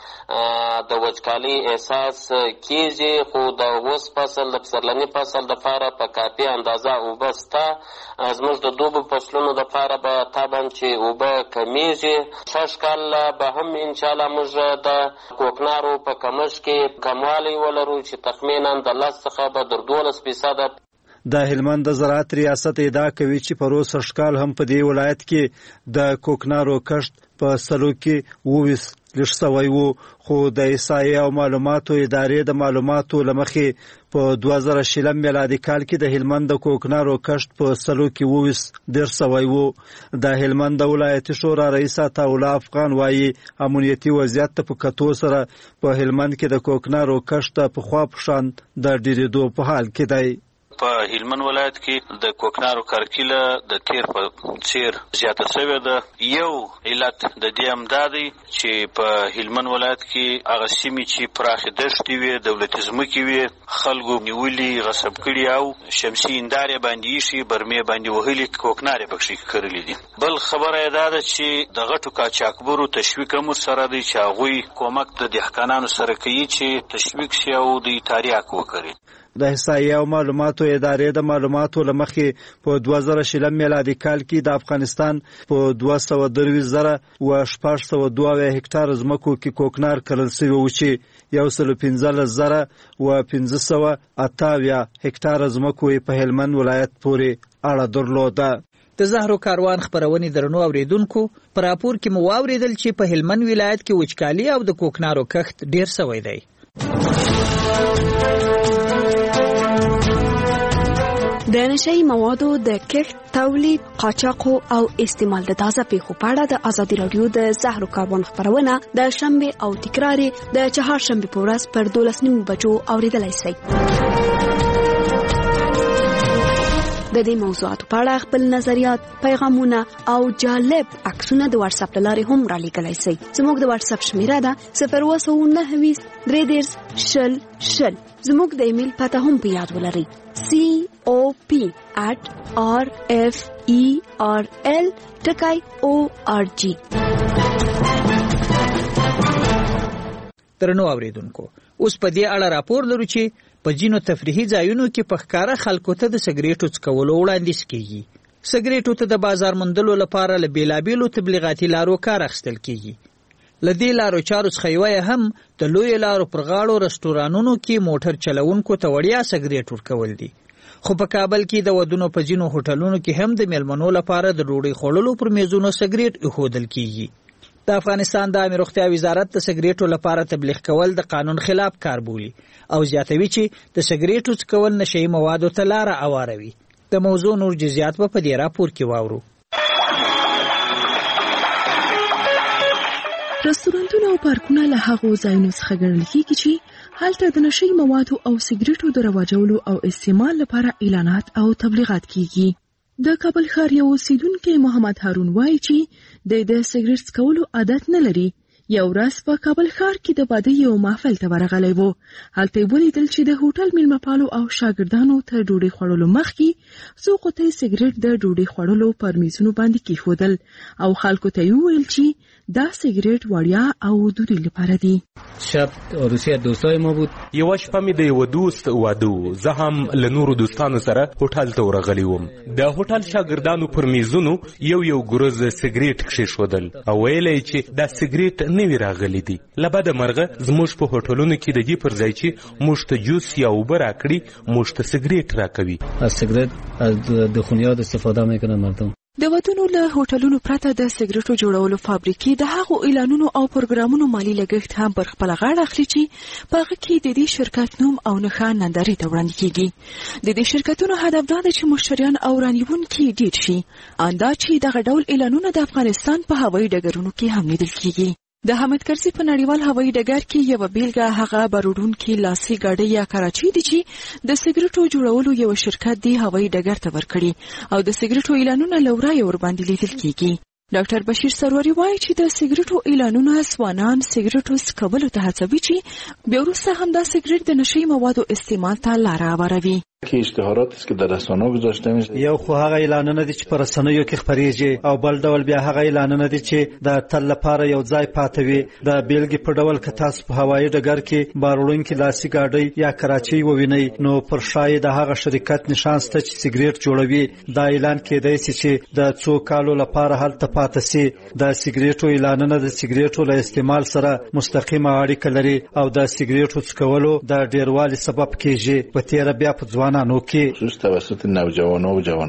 د وچکالۍ احساس کیږي خو د اوس فصل د پسرلني فصل دپاره په کافي اندازه اوبه شته. زموږ د دوبي فصلونو دپاره به طبعا چې اوبه کمیږي. سږ کال به هم انشاءالله موږ د کوکنارو په کمښت کې کموالی ولرو چې تخمینا د لس څخه به تر دولس فیصده. د هلمند د زراعت ریاست ادعا کوي چې په روسږ کال هم په دې ولایت کې د کوکنارو کښت په سلو کې اوویس لږ سوی وو، خو د احصایې او معلوماتو ادارې د معلوماتو له مخې په دوه زره شلم میلادي کال کې د هلمند د کوکنارو کښت په سلو کې اوویشت دېرش سوی وو. د هلمند د ولایتي شورا رئیس عطاالله افغان وایي امنیتي وضعیت ته په کتو سره په هلمند کې د کوکنارو کښت پخوا په شان د ډېرېدو په حال کې دی. په هلمند ولایت کې د کوکنارو کرکیله د تیر په څیر زیاته شوې ده. یو علت د دې هم دا دی چې په هلمند ولایت کې هغه سیمې چې پراخې دښتې وي، دولتي ځمکې وي، خلکو نیولي غصب کړي او شمسي هندارې باندې ایښي، برمې باندې وهلي کوکنارې پکښې کرلي دي. بل خبره یې دا ده چې د غټو قاچاقبرو تشویق هم ورسره دی چې هغوی کومک د دهقانانو سره کوي چې تشویق شي او دوی تاریاک وکړي. د احصایې او معلوماتو ادارې د معلوماتو له مخې په دوه زره شلم میلادي کال کې د افغانستان په دوه سوه درویشت زره و شپږ سوه دوه اویا هکټاره ځمکو کې کوکنار کرل شوي وو چې یو سل پنځلس زره و پنځه سوه اته اویا هکټاره ځمکو یې په هلمند ولایت پورې اړه درلوده. د زهرو کاروان خبرونې درنو اوریدونکو، په راپور کې مو واورېدل چې په هلمند ولایت کې وچکالي او د کوکنارو کښت ډېر سوی دی. د نشئی موادو د کښت، تولید، قاچاق او استعمال د تازه پیښو په اړه د ازادي راډیو د زهرو کاروان خبرونه د شنبه او تکرار د چهارشنبه په ورځ پر دولس نیمو بجو اوریدلای شئ. د دې موضوعاتو په اړه خپل نظریات، پیغامونه او جالب عکسونه د واتس اپ لارې هم را لیږلی شئ. زموږ د واتس اپ شمیره ده صفر اووه سوه نهه ویشت درې دېرش شل شل. زموږ د ایمیل پته هم په یاد ولرئ: سی او پی at r f e r l ټکی او ار جی. درنو اوریدونکو، اوس په دې اړه راپور لرو چې په ځینو تفریحي ځایونو کې په ښکاره خلکو ته د سګریټو څکولو وړاندیز کیږي. سګریټو ته د بازار موندلو لپاره له بېلابېلو تبلیغاتي لارو کار اخیستل کیږي. له دې لارو چارو څخه یوه هم د لویو لارو پر غاړو رسټورانونو کې موټر چلوونکو ته وړیا سګریټ ورکول دي. خو په کابل کې د ودونو په ځینو هوټلونو کې هم د میلمنو لپاره د ډوډۍ خوړلو پر میزونو سګریټ ایښودل کیږي. د افغانستان د عامه روغتیا وزارت د سګریټو لپاره تبلیغ کول د قانون خلاف کار بولي او زیاتوي چې د سګریټو څکول نشئی موادو ته لاره هواروي. د موضوع نور جزئیات په دې راپور کې واورو. رستورانتونه او پارکونه له هغو ځایونو څخه ګڼل کېږي چې هلته د نشئی موادو او سګریټو د رواجولو او استعمال لپاره اعلانات او تبلیغات کیږي. د کابل ښار یو اوسیدونکی محمد هارون وایي چې د د سګریټ څکولو عادت نه لري. یو ورځ په کابل ښار کې د بادۍ یو محفل ته ورغلی و. هلته یې ولیدل چې د هوټل میلمهپالو او شاګردانو ته ډوډۍ خوړلو مخکې څو قطۍ سګریټ د ډوډۍ خوړلو پر میزونو باندې کېښودل او خلکو ته یې وویل چې دا سګریټ وړیا او دودی لپاره دي. شب روسیه دوستای ما بود. یو شپه مې د یو دوست واده و. زه هم له نورو دوستانو سره هوټل ته ورغلی وم. د هوټل شاګردانو پر میزونو یو یو ګروز سګریټ کېښودل او ویل یې چې دا سګریټ نوي راغلي دي. له بده مرغه زموږ په هوټلونو کې د دې پر ځای چې موږ ته جوس یا اوبه راکړي موږ ته سګریټ راکوي. از سګریټ از دخونیات استفاده میکنن مردم. د ودونو له هوټلونو پرته د سګریټو جوړولو فابریکې د هغو اعلانونو او پروګرامونو مالی لګښت هم پر خپله غاړه اخلي چې په هغه کې د دې شرکت نوم او نښه نندارې ته وړاندې کیږي. د دې شرکتونو هدف دا ده چې مشتریان او رانیونکي ډېر شي. اندا چې دغه ډول اعلانونه د افغانستان په هوایي ډګرونو کې هم لیدل کیږي. د حامد کرزي په نړیوال هوایي ډګر کې یوه بیلګه هغه بارودونکي لاسي ګاډۍ یا کراچۍ دي چې د سګریټو جوړولو یو شرکت دی هوایي ډګر ته ورکړي او د سګریټو اعلانونه له ورایه ورباندې لیدل کیږي. ډاکټر بشیر سروري وایي چې د سګریټو اعلانونه ځوانان سګریټو څکولو ته هڅوي چې بیا وروسته همدا سګریټ د نشئی موادو استعمال ته لاره هواروي. که اشتهارات است که در رسانه گذاشته میشه. یو خو هغه اعلانونه دي چې پر رسنیو کې خبريږي او بل ډول بیا هغه اعلانونه دي چې د تل لپاره یو ځای پاتوي. د بیلګې په ډول که تاسو په هوایي ډګر کې باروړونکي لاسي ګاډۍ یا کراچۍ ووینئ نو پر شای د هغه شرکت نشان شته چې سګریټ جوړوي. دا اعلان کېدای شي چې د څو کالو لپاره هلته پاتې سي. د سګریټو اعلانونه د سګریټو له استعمال سره مستقیمه اړیکه لري او د سګریټو څکولو د ډیروالي سبب کیږي. په تیر بیا په ځوانانو کې خصوص توسط نوجوانان و جوانان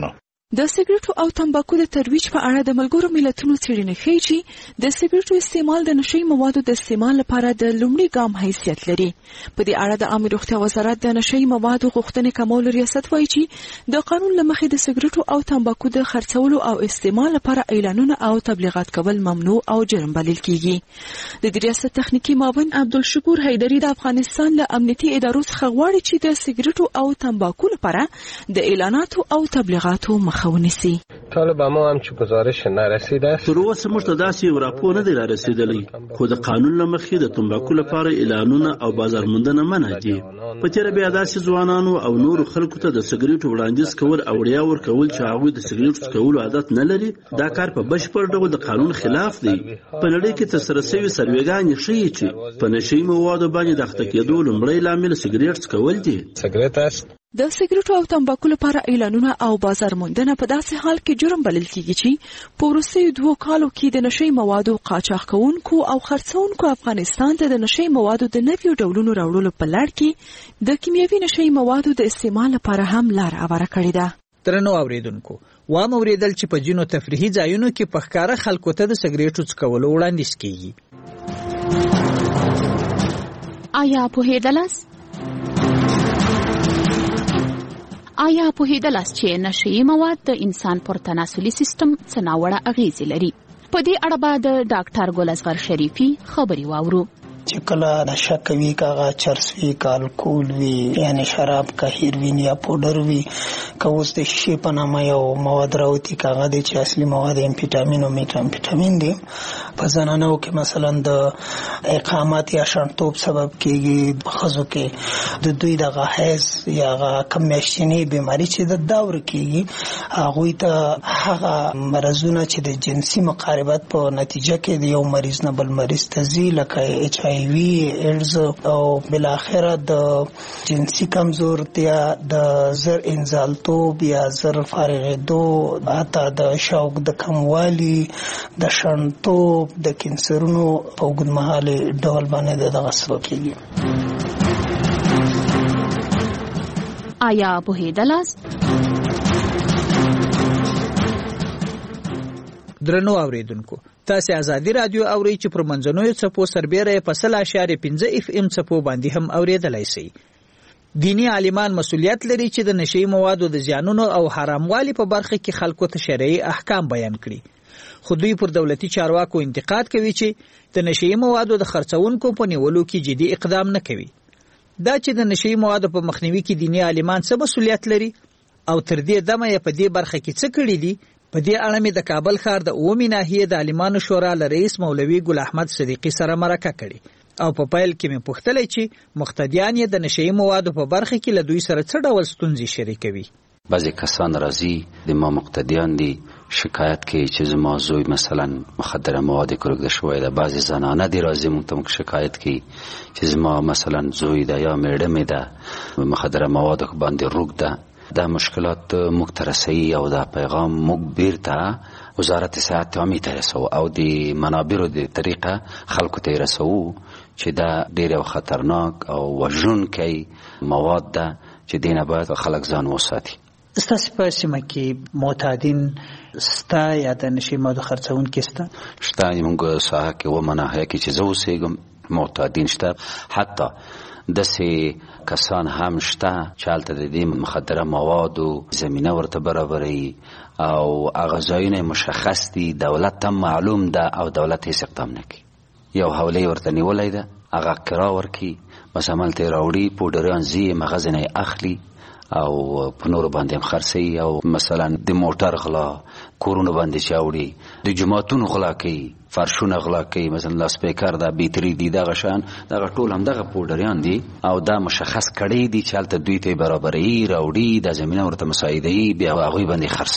د سګریټو او تمباکو د ترویج په اړه د ملګرو ملتونو څېړنې ښیي چې د سګریټو استعمال د نشهیي موادو د استعمال لپاره د لومړي ګام حیثیت لري. په دې اړه د عامه روغتیا وزارت د نشهیي موادو غوښتنې کمولو ریاست وایي چې د قانون له مخې د سګریټو او تمباکو د خرڅولو او استعمال لپاره اعلانونه او تبلیغات کول ممنوع او جرم بلل کیږي. د ریاست تخنیکی معاون عبدالشکور حیدری د افغانستان له امنیتي ادارو څخه غواړي چې د سګریټو او تمباکو لپاره د اعلاناتو او تبلیغاتو مخه ونیسي. طالب ما هم چې گزارش نرسیده است. تر اوسه موږ ته داسې یو راپور نه دی رارسېدلی، خو د قانون له مخې د تمباکو لپاره اعلانونه او بازار موندنه منع دي. په تېره بیا داسې ځوانانو او نورو خلکو ته د سګریټو وړاندیز کول او وړیا ورکول چې هغوی د سګریټو څکولو عادت نه لري، دا کار په بشپړ ډول د قانون خلاف دی. په نړۍ کې ترسره شوي سروېګانې ښیي چې په نشهیي موادو باندې د اخته کېدو لومړی لامل سګریټ څکول دي. سګریټ است. د سګریټو او تمباکو لپاره اعلانونه او بازار موندنه په داسې حال کې جرم بلل کیږي چې په وروستیو دوو کالو کې د نشهیي موادو قاچاق کوونکو او خرڅوونکو افغانستان ته د نشهیي موادو د نویو ډولونو راوړلو په لړ کې د کیمیاوي نشهیي موادو د استعمال لپاره هم لار هواره کړې ده. درنو اوریدونکو، وام اوریدل چې په ځینو تفریحي ځایونو کې په ښکاره خلکو ته د سګریټو څکولو وړاندیز کیږي. آیا پوهېدلاست؟ آیا پوهېدلاست چې نشهیي مواد د انسان پر تناسلي سیستم څه ناوړه اغیزې لري؟ په دې اړه به د ډاکټر ګل اصغر شریفي خبرې واورو. چې کله نشه کوي، کاغه چرس وي، الکول وي، یعنی شراب که هیروین یا پودر وي، که اوس د شیشې په نامه یو مواد راوتي، کاغه دی چې اصلي مواد امفیټامین او میټامفیټامین دی. په زنانو کې مثلا د اقامت یا شنتوب سبب کېږي. په ښځو کې د دوی دغه حیض یا هغه کم میاشتنۍ بیماري چې د دور کېږي، هغوی ته هغه مرضونه چې د جنسي مقاربت په نتیجه کې د یو مریض نه بل مریض ته ځي، لکه ایچ آی وی، ایډز او بالاخره د جنسي کمزورتیا، د زر انزالتوب یا زر فارغېدو، حتی د شوق د کموالي، د شنتوب، د کینسرونو په اوږدمهالي ډول باندې د دغه سبب کېږي. آیا پوهېدلاست؟ درنو اوریدونکو، تاسو ازادي رادیو اورئ چې پر منځنوي څپو سربېره په سل اشاریه پنځه اف ام څپو باندې هم اوریدلای شئ. دینی عالمان مسؤلیت لري چې د نشهیي موادو د زیانونو او حراموالي په برخه کې خلکو ته شرعي احکام بیان کړي، خو دوی پر دولتي چارواکو انتقاد کوي چې د نشهیي موادو د خرڅونکو په نیولو کې جدي اقدام نه کوي. دا چې د نشهیي موادو په مخنیوي کې دینی عالمان څه مسؤلیت لري او تر دې دمه یې په دې برخه کې څه کړي دي، په دې اړه مې د کابل ښار د اومې ناحیې د عالمانو شورا له رئیس مولوي ګل احمد صدیقي سره مرکه کړې او په پیل کې مې پوښتلی چې مقتدیان یې د نشهیي موادو په برخه کې له دوی سره څه ډول ستونزې شریکوي. بعضې کسان راځي، د ما مقتدیان دي، شکایت کوي چې زما زوی مثلا مخدره مواد کورکده شوی ده. بعضې زنانه دي راځي موږ ته شکایت کوي چې زما مثلا زوی ده یا میړه مې ده مخدره موادو باندې روږ ده. دا مشکلات موږ ته رسوي او دا پیغام موږ بیرته وزارت صحت ته هم یې رسوو او د منابرو د طریقه خلکو ته یې رسوو چې دا ډېر یو خطرناک او وژونکی مواد ده چې دې نه باید خلک ځان وساتي. ستاسو په سیمه کې معتادین ستا یا د نشهیي موادو خرڅونکي سته؟ شته. موږ ساحه کې اومه ناحیه کې چې زه اوسېږم معتادین شته. حتی داسې کسان هم شته چې هلته د دې مخدره موادو زمینه ورته برابروي او هغه ځایونه مشخص دي، دولت هم معلوم ده او دولت هیڅ اقدام نه کوي. یو حوله ورته نیولی ده، هغه کرا ورکي، بس هملته یې راوړي، پوډریان ځي، هغه ځینې اخلي او په نورو باندې هم خرڅوي. او مثلا د موټر غلا، کورونو باندې چې اوړي، د جوماتونو غلا کوي، فرشونه غلا کوي، مثلا لاسپیکر ده، بیتري دي، دغه شیان، دغه ټول هم دغه پوډریان دي او دا مشخص کړی دي چې هلته دوی ته یې برابروي، راوړي، دا زمینه ورته مساعدوي، بیا هغوی باندې خرڅوي.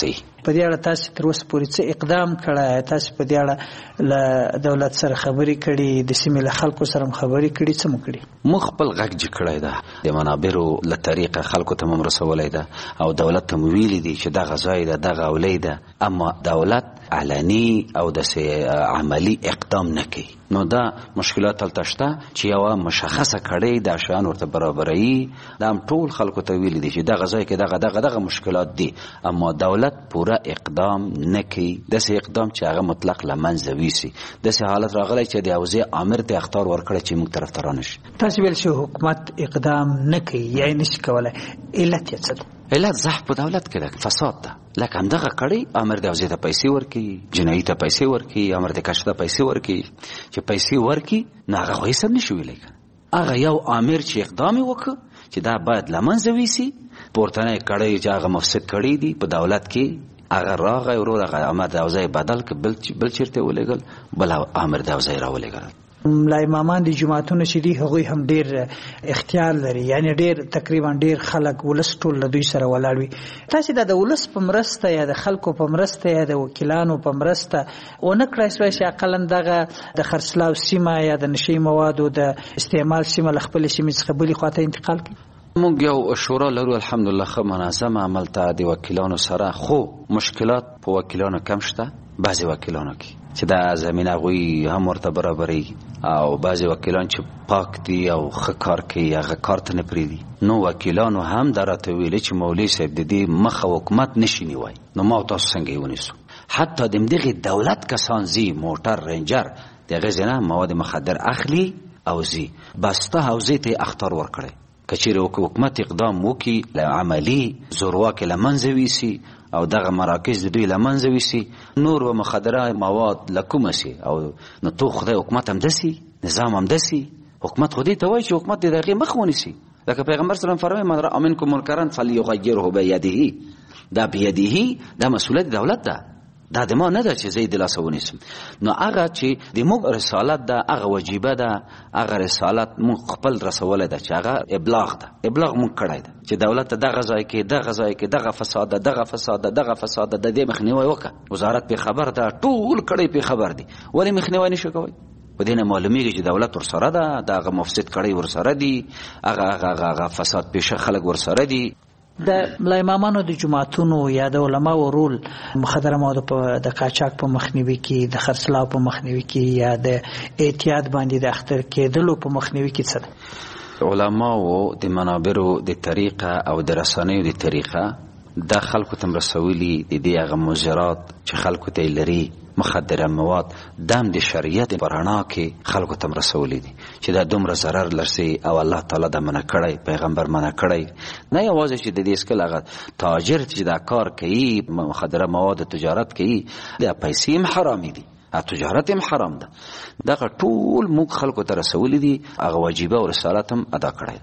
په دې اړه تاسو تر اوسه پورې څه اقدام کړی؟ تاسو په دې اړه له دولت سره خبرې کړي، د سیمې له خلکو سره خبرې کړي، څه مو کړي؟ موږ خپل غږ جګ کړی ده، د منابرو له طریقه خلکو ته مو رسولی ده او دولت ته مو ویلي دي چې دغه ځای ده، دغه اولۍ ده، اما دولت علني او داسې عملي اقدام نه کوي. نو دا مشکلات هلته شته چې یوه مشخصه کړۍ دا شیان ورته برابروي. دا هم ټول خلکو ته ویلي دي چې دغه ځای کې دغه دغه دغه مشکلات دي، اما دولت پوره اقدام نه کوي. داسې اقدام چې هغه مطلق له منځه ویسي. داسې حالت راغلی چې د یو ځای امر ته اخطار ورکړی چې موږ طرفداران شي. تاسو ویل چې حکومت اقدام نه کوي یا یې نشي کولی، علت یې څه ده؟ علت ضعف په دولت کې ده، فساد ده. لکه همدغه کړۍ امر د یو ځای ته پیسې ورکوي، جنایي ته پیسې ورکوي، امر د کشف ته پیسې ورکوي. چې پیسې ورکوي نو هغه خو حساب نشي ویلی. هغه یو امر چې اقدام یې وکړه چې دا باید له منځه ویسي، پورتنۍ کړۍ چې هغه مفسد کړي دي په دولت کې، هغه راغی ورور هغه امر د یو ځای بدل که بل چېرته ولېږل، بل امر د یو ځای راولېږل. ملا امامان د جماعتونو چې دي هغوی هم ډېر اختیار لري، یعنی ډېر تقریبا ډېر خلک ولس ټول له دوی سره ولاړ وي. تاسې دا د ولس په مرسته یا د خلکو په مرسته یا د وکیلانو په مرسته ونه کړای شوای چې اقلا دغه د خرڅلاو سیمه یا د نشي موادو د استعمال سیمه له خپلې سیمې څخه بلې خواته انتقال کړي؟ موږ یو شورا لرو الحمدلله ښه منظم عمل ته د وکیلانو سره، خو مشکلات په وکیلانو کم شته. بعضې وکیلانو کې چې دا زمینه هغوی هم ورته برابري او بعضې وکیلان چې پاک دي او ښه کار کوي هغه کار ته نه پرېږدي. نو وکیلانو هم دا راته ویلي چې مولوي صاحب د دې مخه حکومت نشي نیوی. نو ما او تاسو څنګه یې ونیسو؟ حتی د همدغې دولت کسان ځي، موټر رینجر د هغې ځای نه مواد مخدر اخلي او ځي، بسته حوزې ته یې اخطار ورکړی. که چیرې حکومت اقدام وکړي، عملي زورواکې له منځه ویسي او دغه مراکز د دوی له منځه ویسي، نور و مخدره مواد له کومه سي. او نو تو خدای حکومت هم دسي، نظام هم دسي. حکومت خو دې ته وایي چې حکومت د هغې مخ ونیسي. لکه پیغمبر صلی الله علیه وسلم فرمایي من رأى منکم منکرا فلیغیره بیده. دا بیده دا مسئولیت دولت ده، دا د ما نه ده چې زه یې د لاسه ونیسم. نو هغه چې د موږ رسالت ده، هغه وجیبه ده، هغه رسالت موږ خپل رسولی ده چې هغه ابلاغ ده. ابلاغ موږ کړی ده چې دولت ته دغه ځای کې دغه ځای کې دغه فساد ده، دغه فساد ده، دغه فساد ده، د دې مخنیوی وکړه. وزارت پې خبر ده، ټول کړی پې خبر دي، ولې مخنیوی نشو کوی؟ په دې نه معلومیږي چې دولت ورسره ده، دغه مفسد کړی ورسره دي، هغه هغه هغه فساد پیشه خلک ورسره دي. د ملا امامانو د جماعتونو یا د علماو رول مخدره موادو په د قاچاق په مخنیوي کې، د خرڅلاو په مخنیوي کې یا د اعتیاد باندې د اخته کېدلو په مخنیوي کې څه ده؟ علماو د منابرو د طریقه او د رسنیو د طریقه د خلکو ته رسولي د دې هغه مضرات چې خلکو ته لري مخدره مواد دم د شریعت په رڼا کې خلکو ته رسولي دي چې دا دومره ضرر لرسي او الله تعالی دا منع کړی، پیغمبر منع کړی. نه یوازې چې د دې اسکل هغه تاجر چې دا کار کوي، مخدره مواد تجارت کوي، دا پیسې هم حرامي دي، تجارت هم حرام ده. دغه ټول موږ خلکو ته رسولي دي، هغه واجبه او رسالت هم ادا کړی.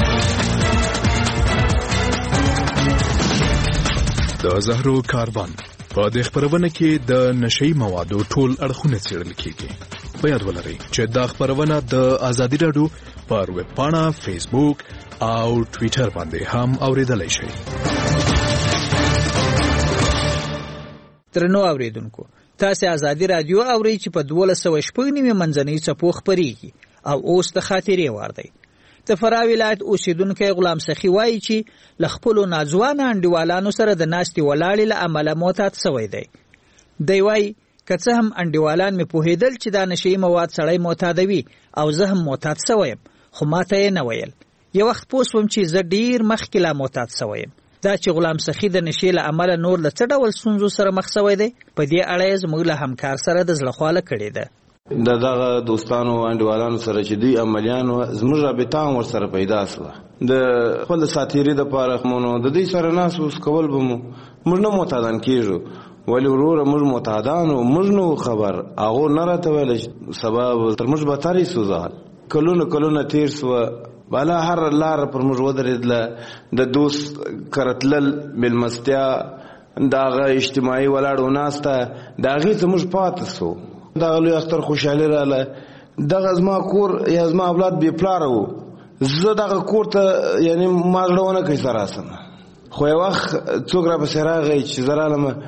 د زهرو کاروان په دې خبرونه کې د نشئی موادو ټول اړخونه څېړل کیږي. په یاد ولرئ چې دا خبرونه د ازادي راډیو پر ویب پاڼه، فیسبوک او ټویټر باندې هم اوریدلای شئ. درنو اوریدونکو، تاسو ازادي راډیو اورئ چې په دولس سوه شپږ نیمه منځنۍ څپو خپرېږي او اوس د خاطرې وار دی. د فراه ولایت اوسیدونکی غلام سخي وایي چې له خپلو ناځوانه انډیوالانو سره د ناستې ولاړې له امله معتاد سوی دی. دی وایي که څه هم انډیوالان مې پوهېدل چې دا نشهیي مواد سړی معتادوي او زه هم معتاد سوی یم، خو ما ته یې نه ویل. یو وخت پوه شوم چې زه ډېر مخکې لا معتاد سوی یم. دا چې غلام سخي د نشې له امله نور له څه ډول ستونزو سره مخ سوی دی، په دې اړه یې زموږ له همکار سره د زړه خواله کړې ده. د دغه دوستانو انډیوالانو سره چې دوی عملیان و، زموږ رابطه هم ورسره پیدا سوه. د خپل ساتیري دپاره مونو د دوی سره ناست اوس کول به مو موږ نه معتادان کېږو، ولې وروره موږ معتادان و، موږ نه خبر، هغو نه راته ویله سبا تر موږ بدتر یې سوځال. کلونه کلونه تېر سوه، بالا هر لاره پر موږ ودرېدله. د دوست کره تلل، مېلمستیا، د هغه اجتماعي ولاړو ناسته، د هغې څه موږ پاتې سو. دغه لوی اختر خوشحالي راله. دغه زما کور یا زما اولاد بې پلاره و، زه دغه کور ته یعنې ما زړه ونه کوي سره راسم. خو یو وخت څوک راپسې راغی چې زه رالم،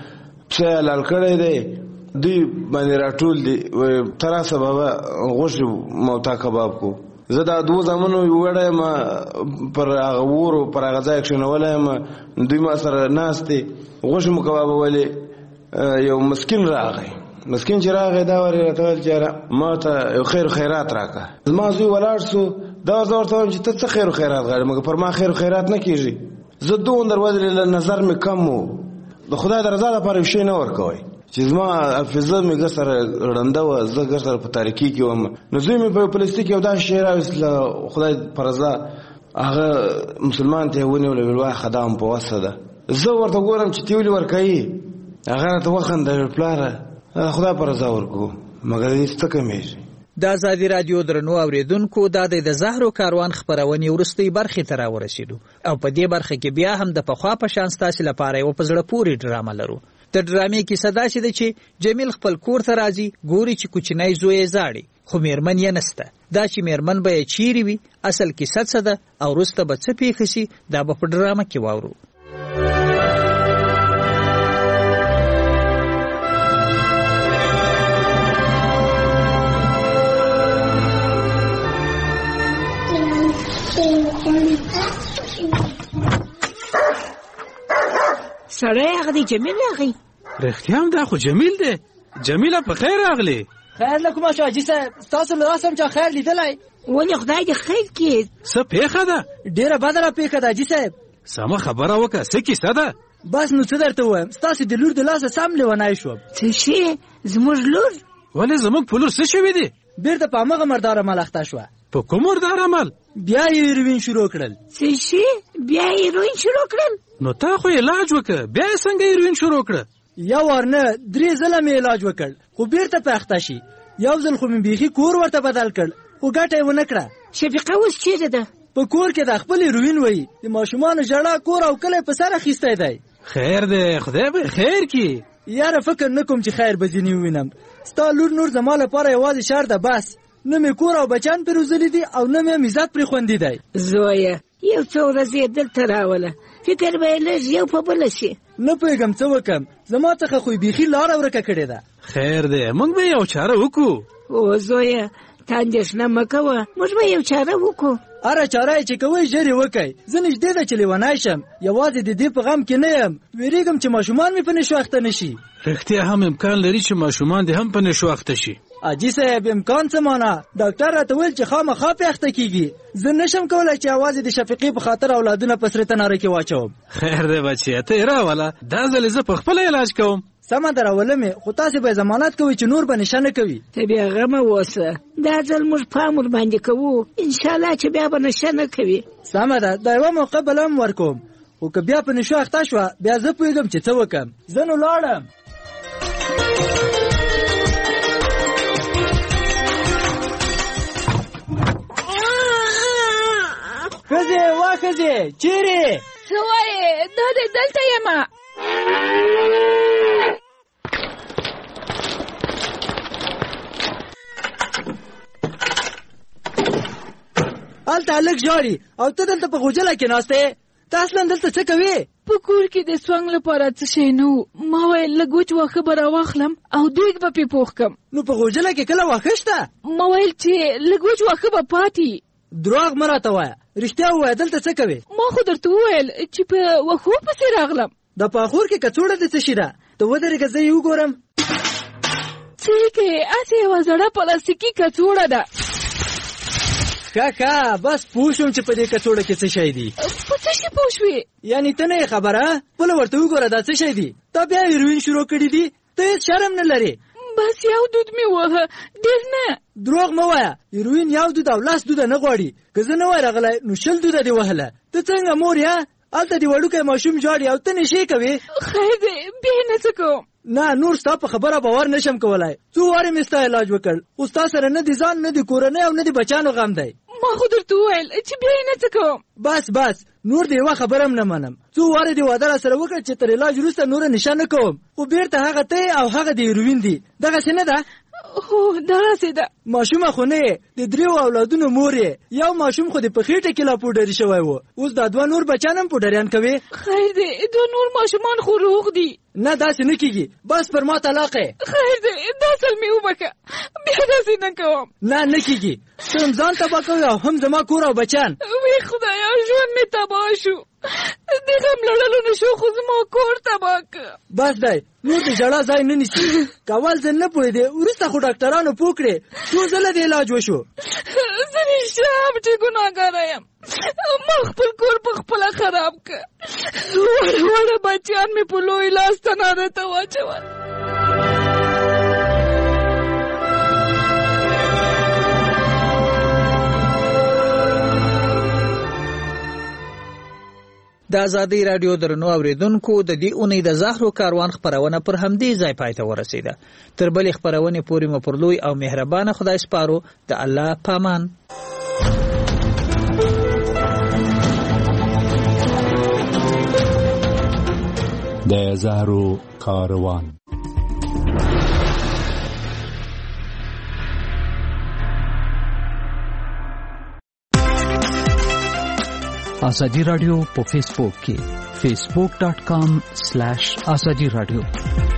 پسه لال کړی دی دوی باندې راټول دي تراسه بابا غوښې موتا کباب کو زه دا دوه زامنو وړی ما پر هغه ورو پر هغه ځای کښېنولی یم دوی ما سره ناست دي غوښې مو کبابولې یو مسکین راغی مسکین چې راغی دا ورې راته ویل چې ما ته یو خیر و خیرات راکړه زما زوی ولاړ سو دا زه ورته وایم چې ته څه خیر و خیرات غواړې مګر پر ما خیر و خیرات نه کېږي زه دومره ودرېدل نظر مې کم و د خدای د رضا لپاره یو شی نه ورکوئ چې زما حافظه مې ګر سره ړنده وه زه ګر سره په تاریکي کې وم نو زوی مې په پلاستیک یو داسې شی راویستله خدای په رضا هغه مسلمان ته یې ونیوله ویل وایه خدا هم په وسه ده زه ورته ګورم چې ته ولې ورکوي هغه راته وخندل پلاره خدای په رضا ورکو مګر هېڅ څه کمیږي د ازادي راډیو درنو اوریدونکو دا د زهرو کاروان خپرونې وروستۍ برخې ته راورسېدو او په دې برخه کې بیا هم د پخوا په شان ستاسې لپاره یوه په زړه پورې ډرامه لرو د ډرامې کیسه داسې ده چې جمیل خپل کور ته راځي ګوري چې کوچنی زوی یې زاړي خو میرمن یې نسته دا چې میرمن به یې چیرې وي اصل کیسه څه ده او وروسته به څه پېښه شي دا به په ډرامه کې واورو سړی هغه دی جمیل راغی رښتیا هم دا خو جمیل دی جمیله په خیر راغلی خیر له کومه شو حاجي صاحب ستاسو له راسه هم چا خیر لیدلی ولې خدای دې خیر کړي څه پیښه ده ډېره بده را پیښه ده حاجي صاحب سمه خبره وکړه څه کیسه ده بس نو څه درته ووایم ستاسو د لور د لاسه سم لیونی شوم څه شي زموږ لور ولې زموږ په لور څه شوي دي بېرته په همغه مردار عمل اخته شوه په کوم مردار عمل بیا یې هیروین شروع کړل څه شي بیا یې هیروین شروع کړل نو تا خو علاج وکړه بیا یې څنګه هیروین شروع کړه یو وار نه درې ځله مې علاج وکړ خو بېرته په اخته شي یو ځل خو مې بیخي کور ورته بدل کړ خو ګټه یې ونه کړه شفیقه اوس چیرې ده په کور کې د خپل هیروین وایي د ماشومانو ژړا کور او کلی په سر اخیستی دی خیر دی خدای به خیر کړي یاره فکر نه کوم چې خیر به ځینې ووینم ستا لور نور زما لپاره یوازې شر ده بس نه مې کور او بچیان پرې روزلي دي او نه مې عزت پرې خوندي دی زویه یو څو ورځې دلته راوله فکر به یې لږ یو په بله شي نه پوهېږم څه وکړم زما څخه خو بیخي لاره ورکه کړې ده خیر دی موږ به یو چاره وکړو او زویه ته اندېښنه مه کوه موږ به یو چاره وکړو هره چاره یې چې کوئ ژر یې وکئ زه نږدې ده چې لیونی شم یوازې د دې په غم کې نه یم ویرېږم چې ماشومان مې په نشو اخته نه شي رښتیا هم امکان لري چې ماشومان دې هم په نشو اخته شي حاجي صاحب امکان څه مانه ډاکټر راته ویل چې خامخا پې اخته کېږي زه نشم کولی چې یوازې د شفیقې په خاطر اولادونه په سرې تناره کې واچوم خیر دی بچیه ته یې راوله دا ځل زه په خپله علاج کوم سمه ده راوله مې خو تاسې به یې ضمانت کوئ چې نور به نشه نه کوي ته بیا غمه اوسه دا ځل موږ پام ورباندې کوو انشاءالله چې بیا به نشه نه کوي سمه ده دا یوه موقع بله هم ورکوم خو که بیا په نشو اخته شوه بیا زه پوهېږم چې څه وکړم زه نو لاړم ښځې وا ښځې چیرې څه وایې دا دی دلته یمه هلته هلک ژاړي او ته دلته په غوجله کې ناسته یې ته اصلا دلته څه کوې په کور کې د سونګ لپاره څه شی نه و ما ویل لږ وچ واښه به راواخلم او دیګ به پرې پوخ کړم نو په غوجله کې کله واښه شته ما ویل چې لږ وچ واښه به پاتې دروغ مه راته وایه رښتیا ووایه دلته څه کوې ما خو درته وویل چې په واښو پسې راغلم د پاخور کې کڅوړه د څه شي ده ته ودرېږه زه یې وګورم څه یې کوې هسې یوه زړه پلاستیکي کڅوړه ده ښه ښه بس پوه شوم چې په دې کڅوړه کې څه شی دي په څه شي پوه شوې یعنې ته نه یې خبره خپله ورته وګوره دا څه شی دي تا بیا هیروین شروع کړي دي ته هېڅ شرم نه لرې بس یو دود مې وهه ډېر نه دروغ مه وایه هیروین یو دود او لس دوده نه غواړي که زه نه وای راغلی نو شل دوده دې وهله ته څنګه مور یې هلته دې وړوکی ماشوم ژاړي او ته نشې کوې خیر دی بیا نه څه کوم نه نور ستا په خبره باور نشم کولی څو وارې مې ستا علاج وکړ خو ستا سره نه د ځان نه د کورنۍ او نه د بچیانو غم دی ما خو درته وویل چې بیا یې نه څه کوم بس بس نور د یوه خبره هم نه منم څو وارې دې واده راسره وکړه چې تر علاج وروسته نوره نشه نه کوم خو بېرته هغه ته او هغه د هیروین دي دغسې نه ده هو داسې ده. ماشومه خو نه د دریو اولادونو مور یې. یو ماشوم خو د په خېټه کې لا پوډري شوی و، اوس دا دوه نور بچیان هم پوډریان کوي. خیر دی، دوه نور ماشومان خو روغ دي. نه داسې نه کېږي، بس پر ما طلاق یې. خیر دی، دا ځل مې وبښه، بیا داسې نه کوم. نه نه کېږي، ته هم ځان تباه کوې او هم زما کور او بچیان. وی خدایا ژوند مې تباه شو، د غم لړلو نه شو خو زما کور تباه که. بس دی، نور د ژړا ځای نه نیسي. که اول ځل نه پوهېدې وروسته خو ډاکټرانو پوه کړې، څو ځله د علاج وشو. زه رښتیا هم چې ګناهګاره یم، ما خپل کور په خپله خراب که. وړه وړه بچیان مې په لوی لاس تناره ته واچول. د ازادي رادیو درنو اوریدونکو د دې اونۍ د زهرو کاروان خبرونه پر همدې ځای پای ته ورسیده. تر بلې خبرونه پورې مو پر لوی او مهربانه خدای سپارو. د الله پامان. د زهرو کاروان. ازادي رادیو په فیسبوک کې facebook dot com slash azadi radio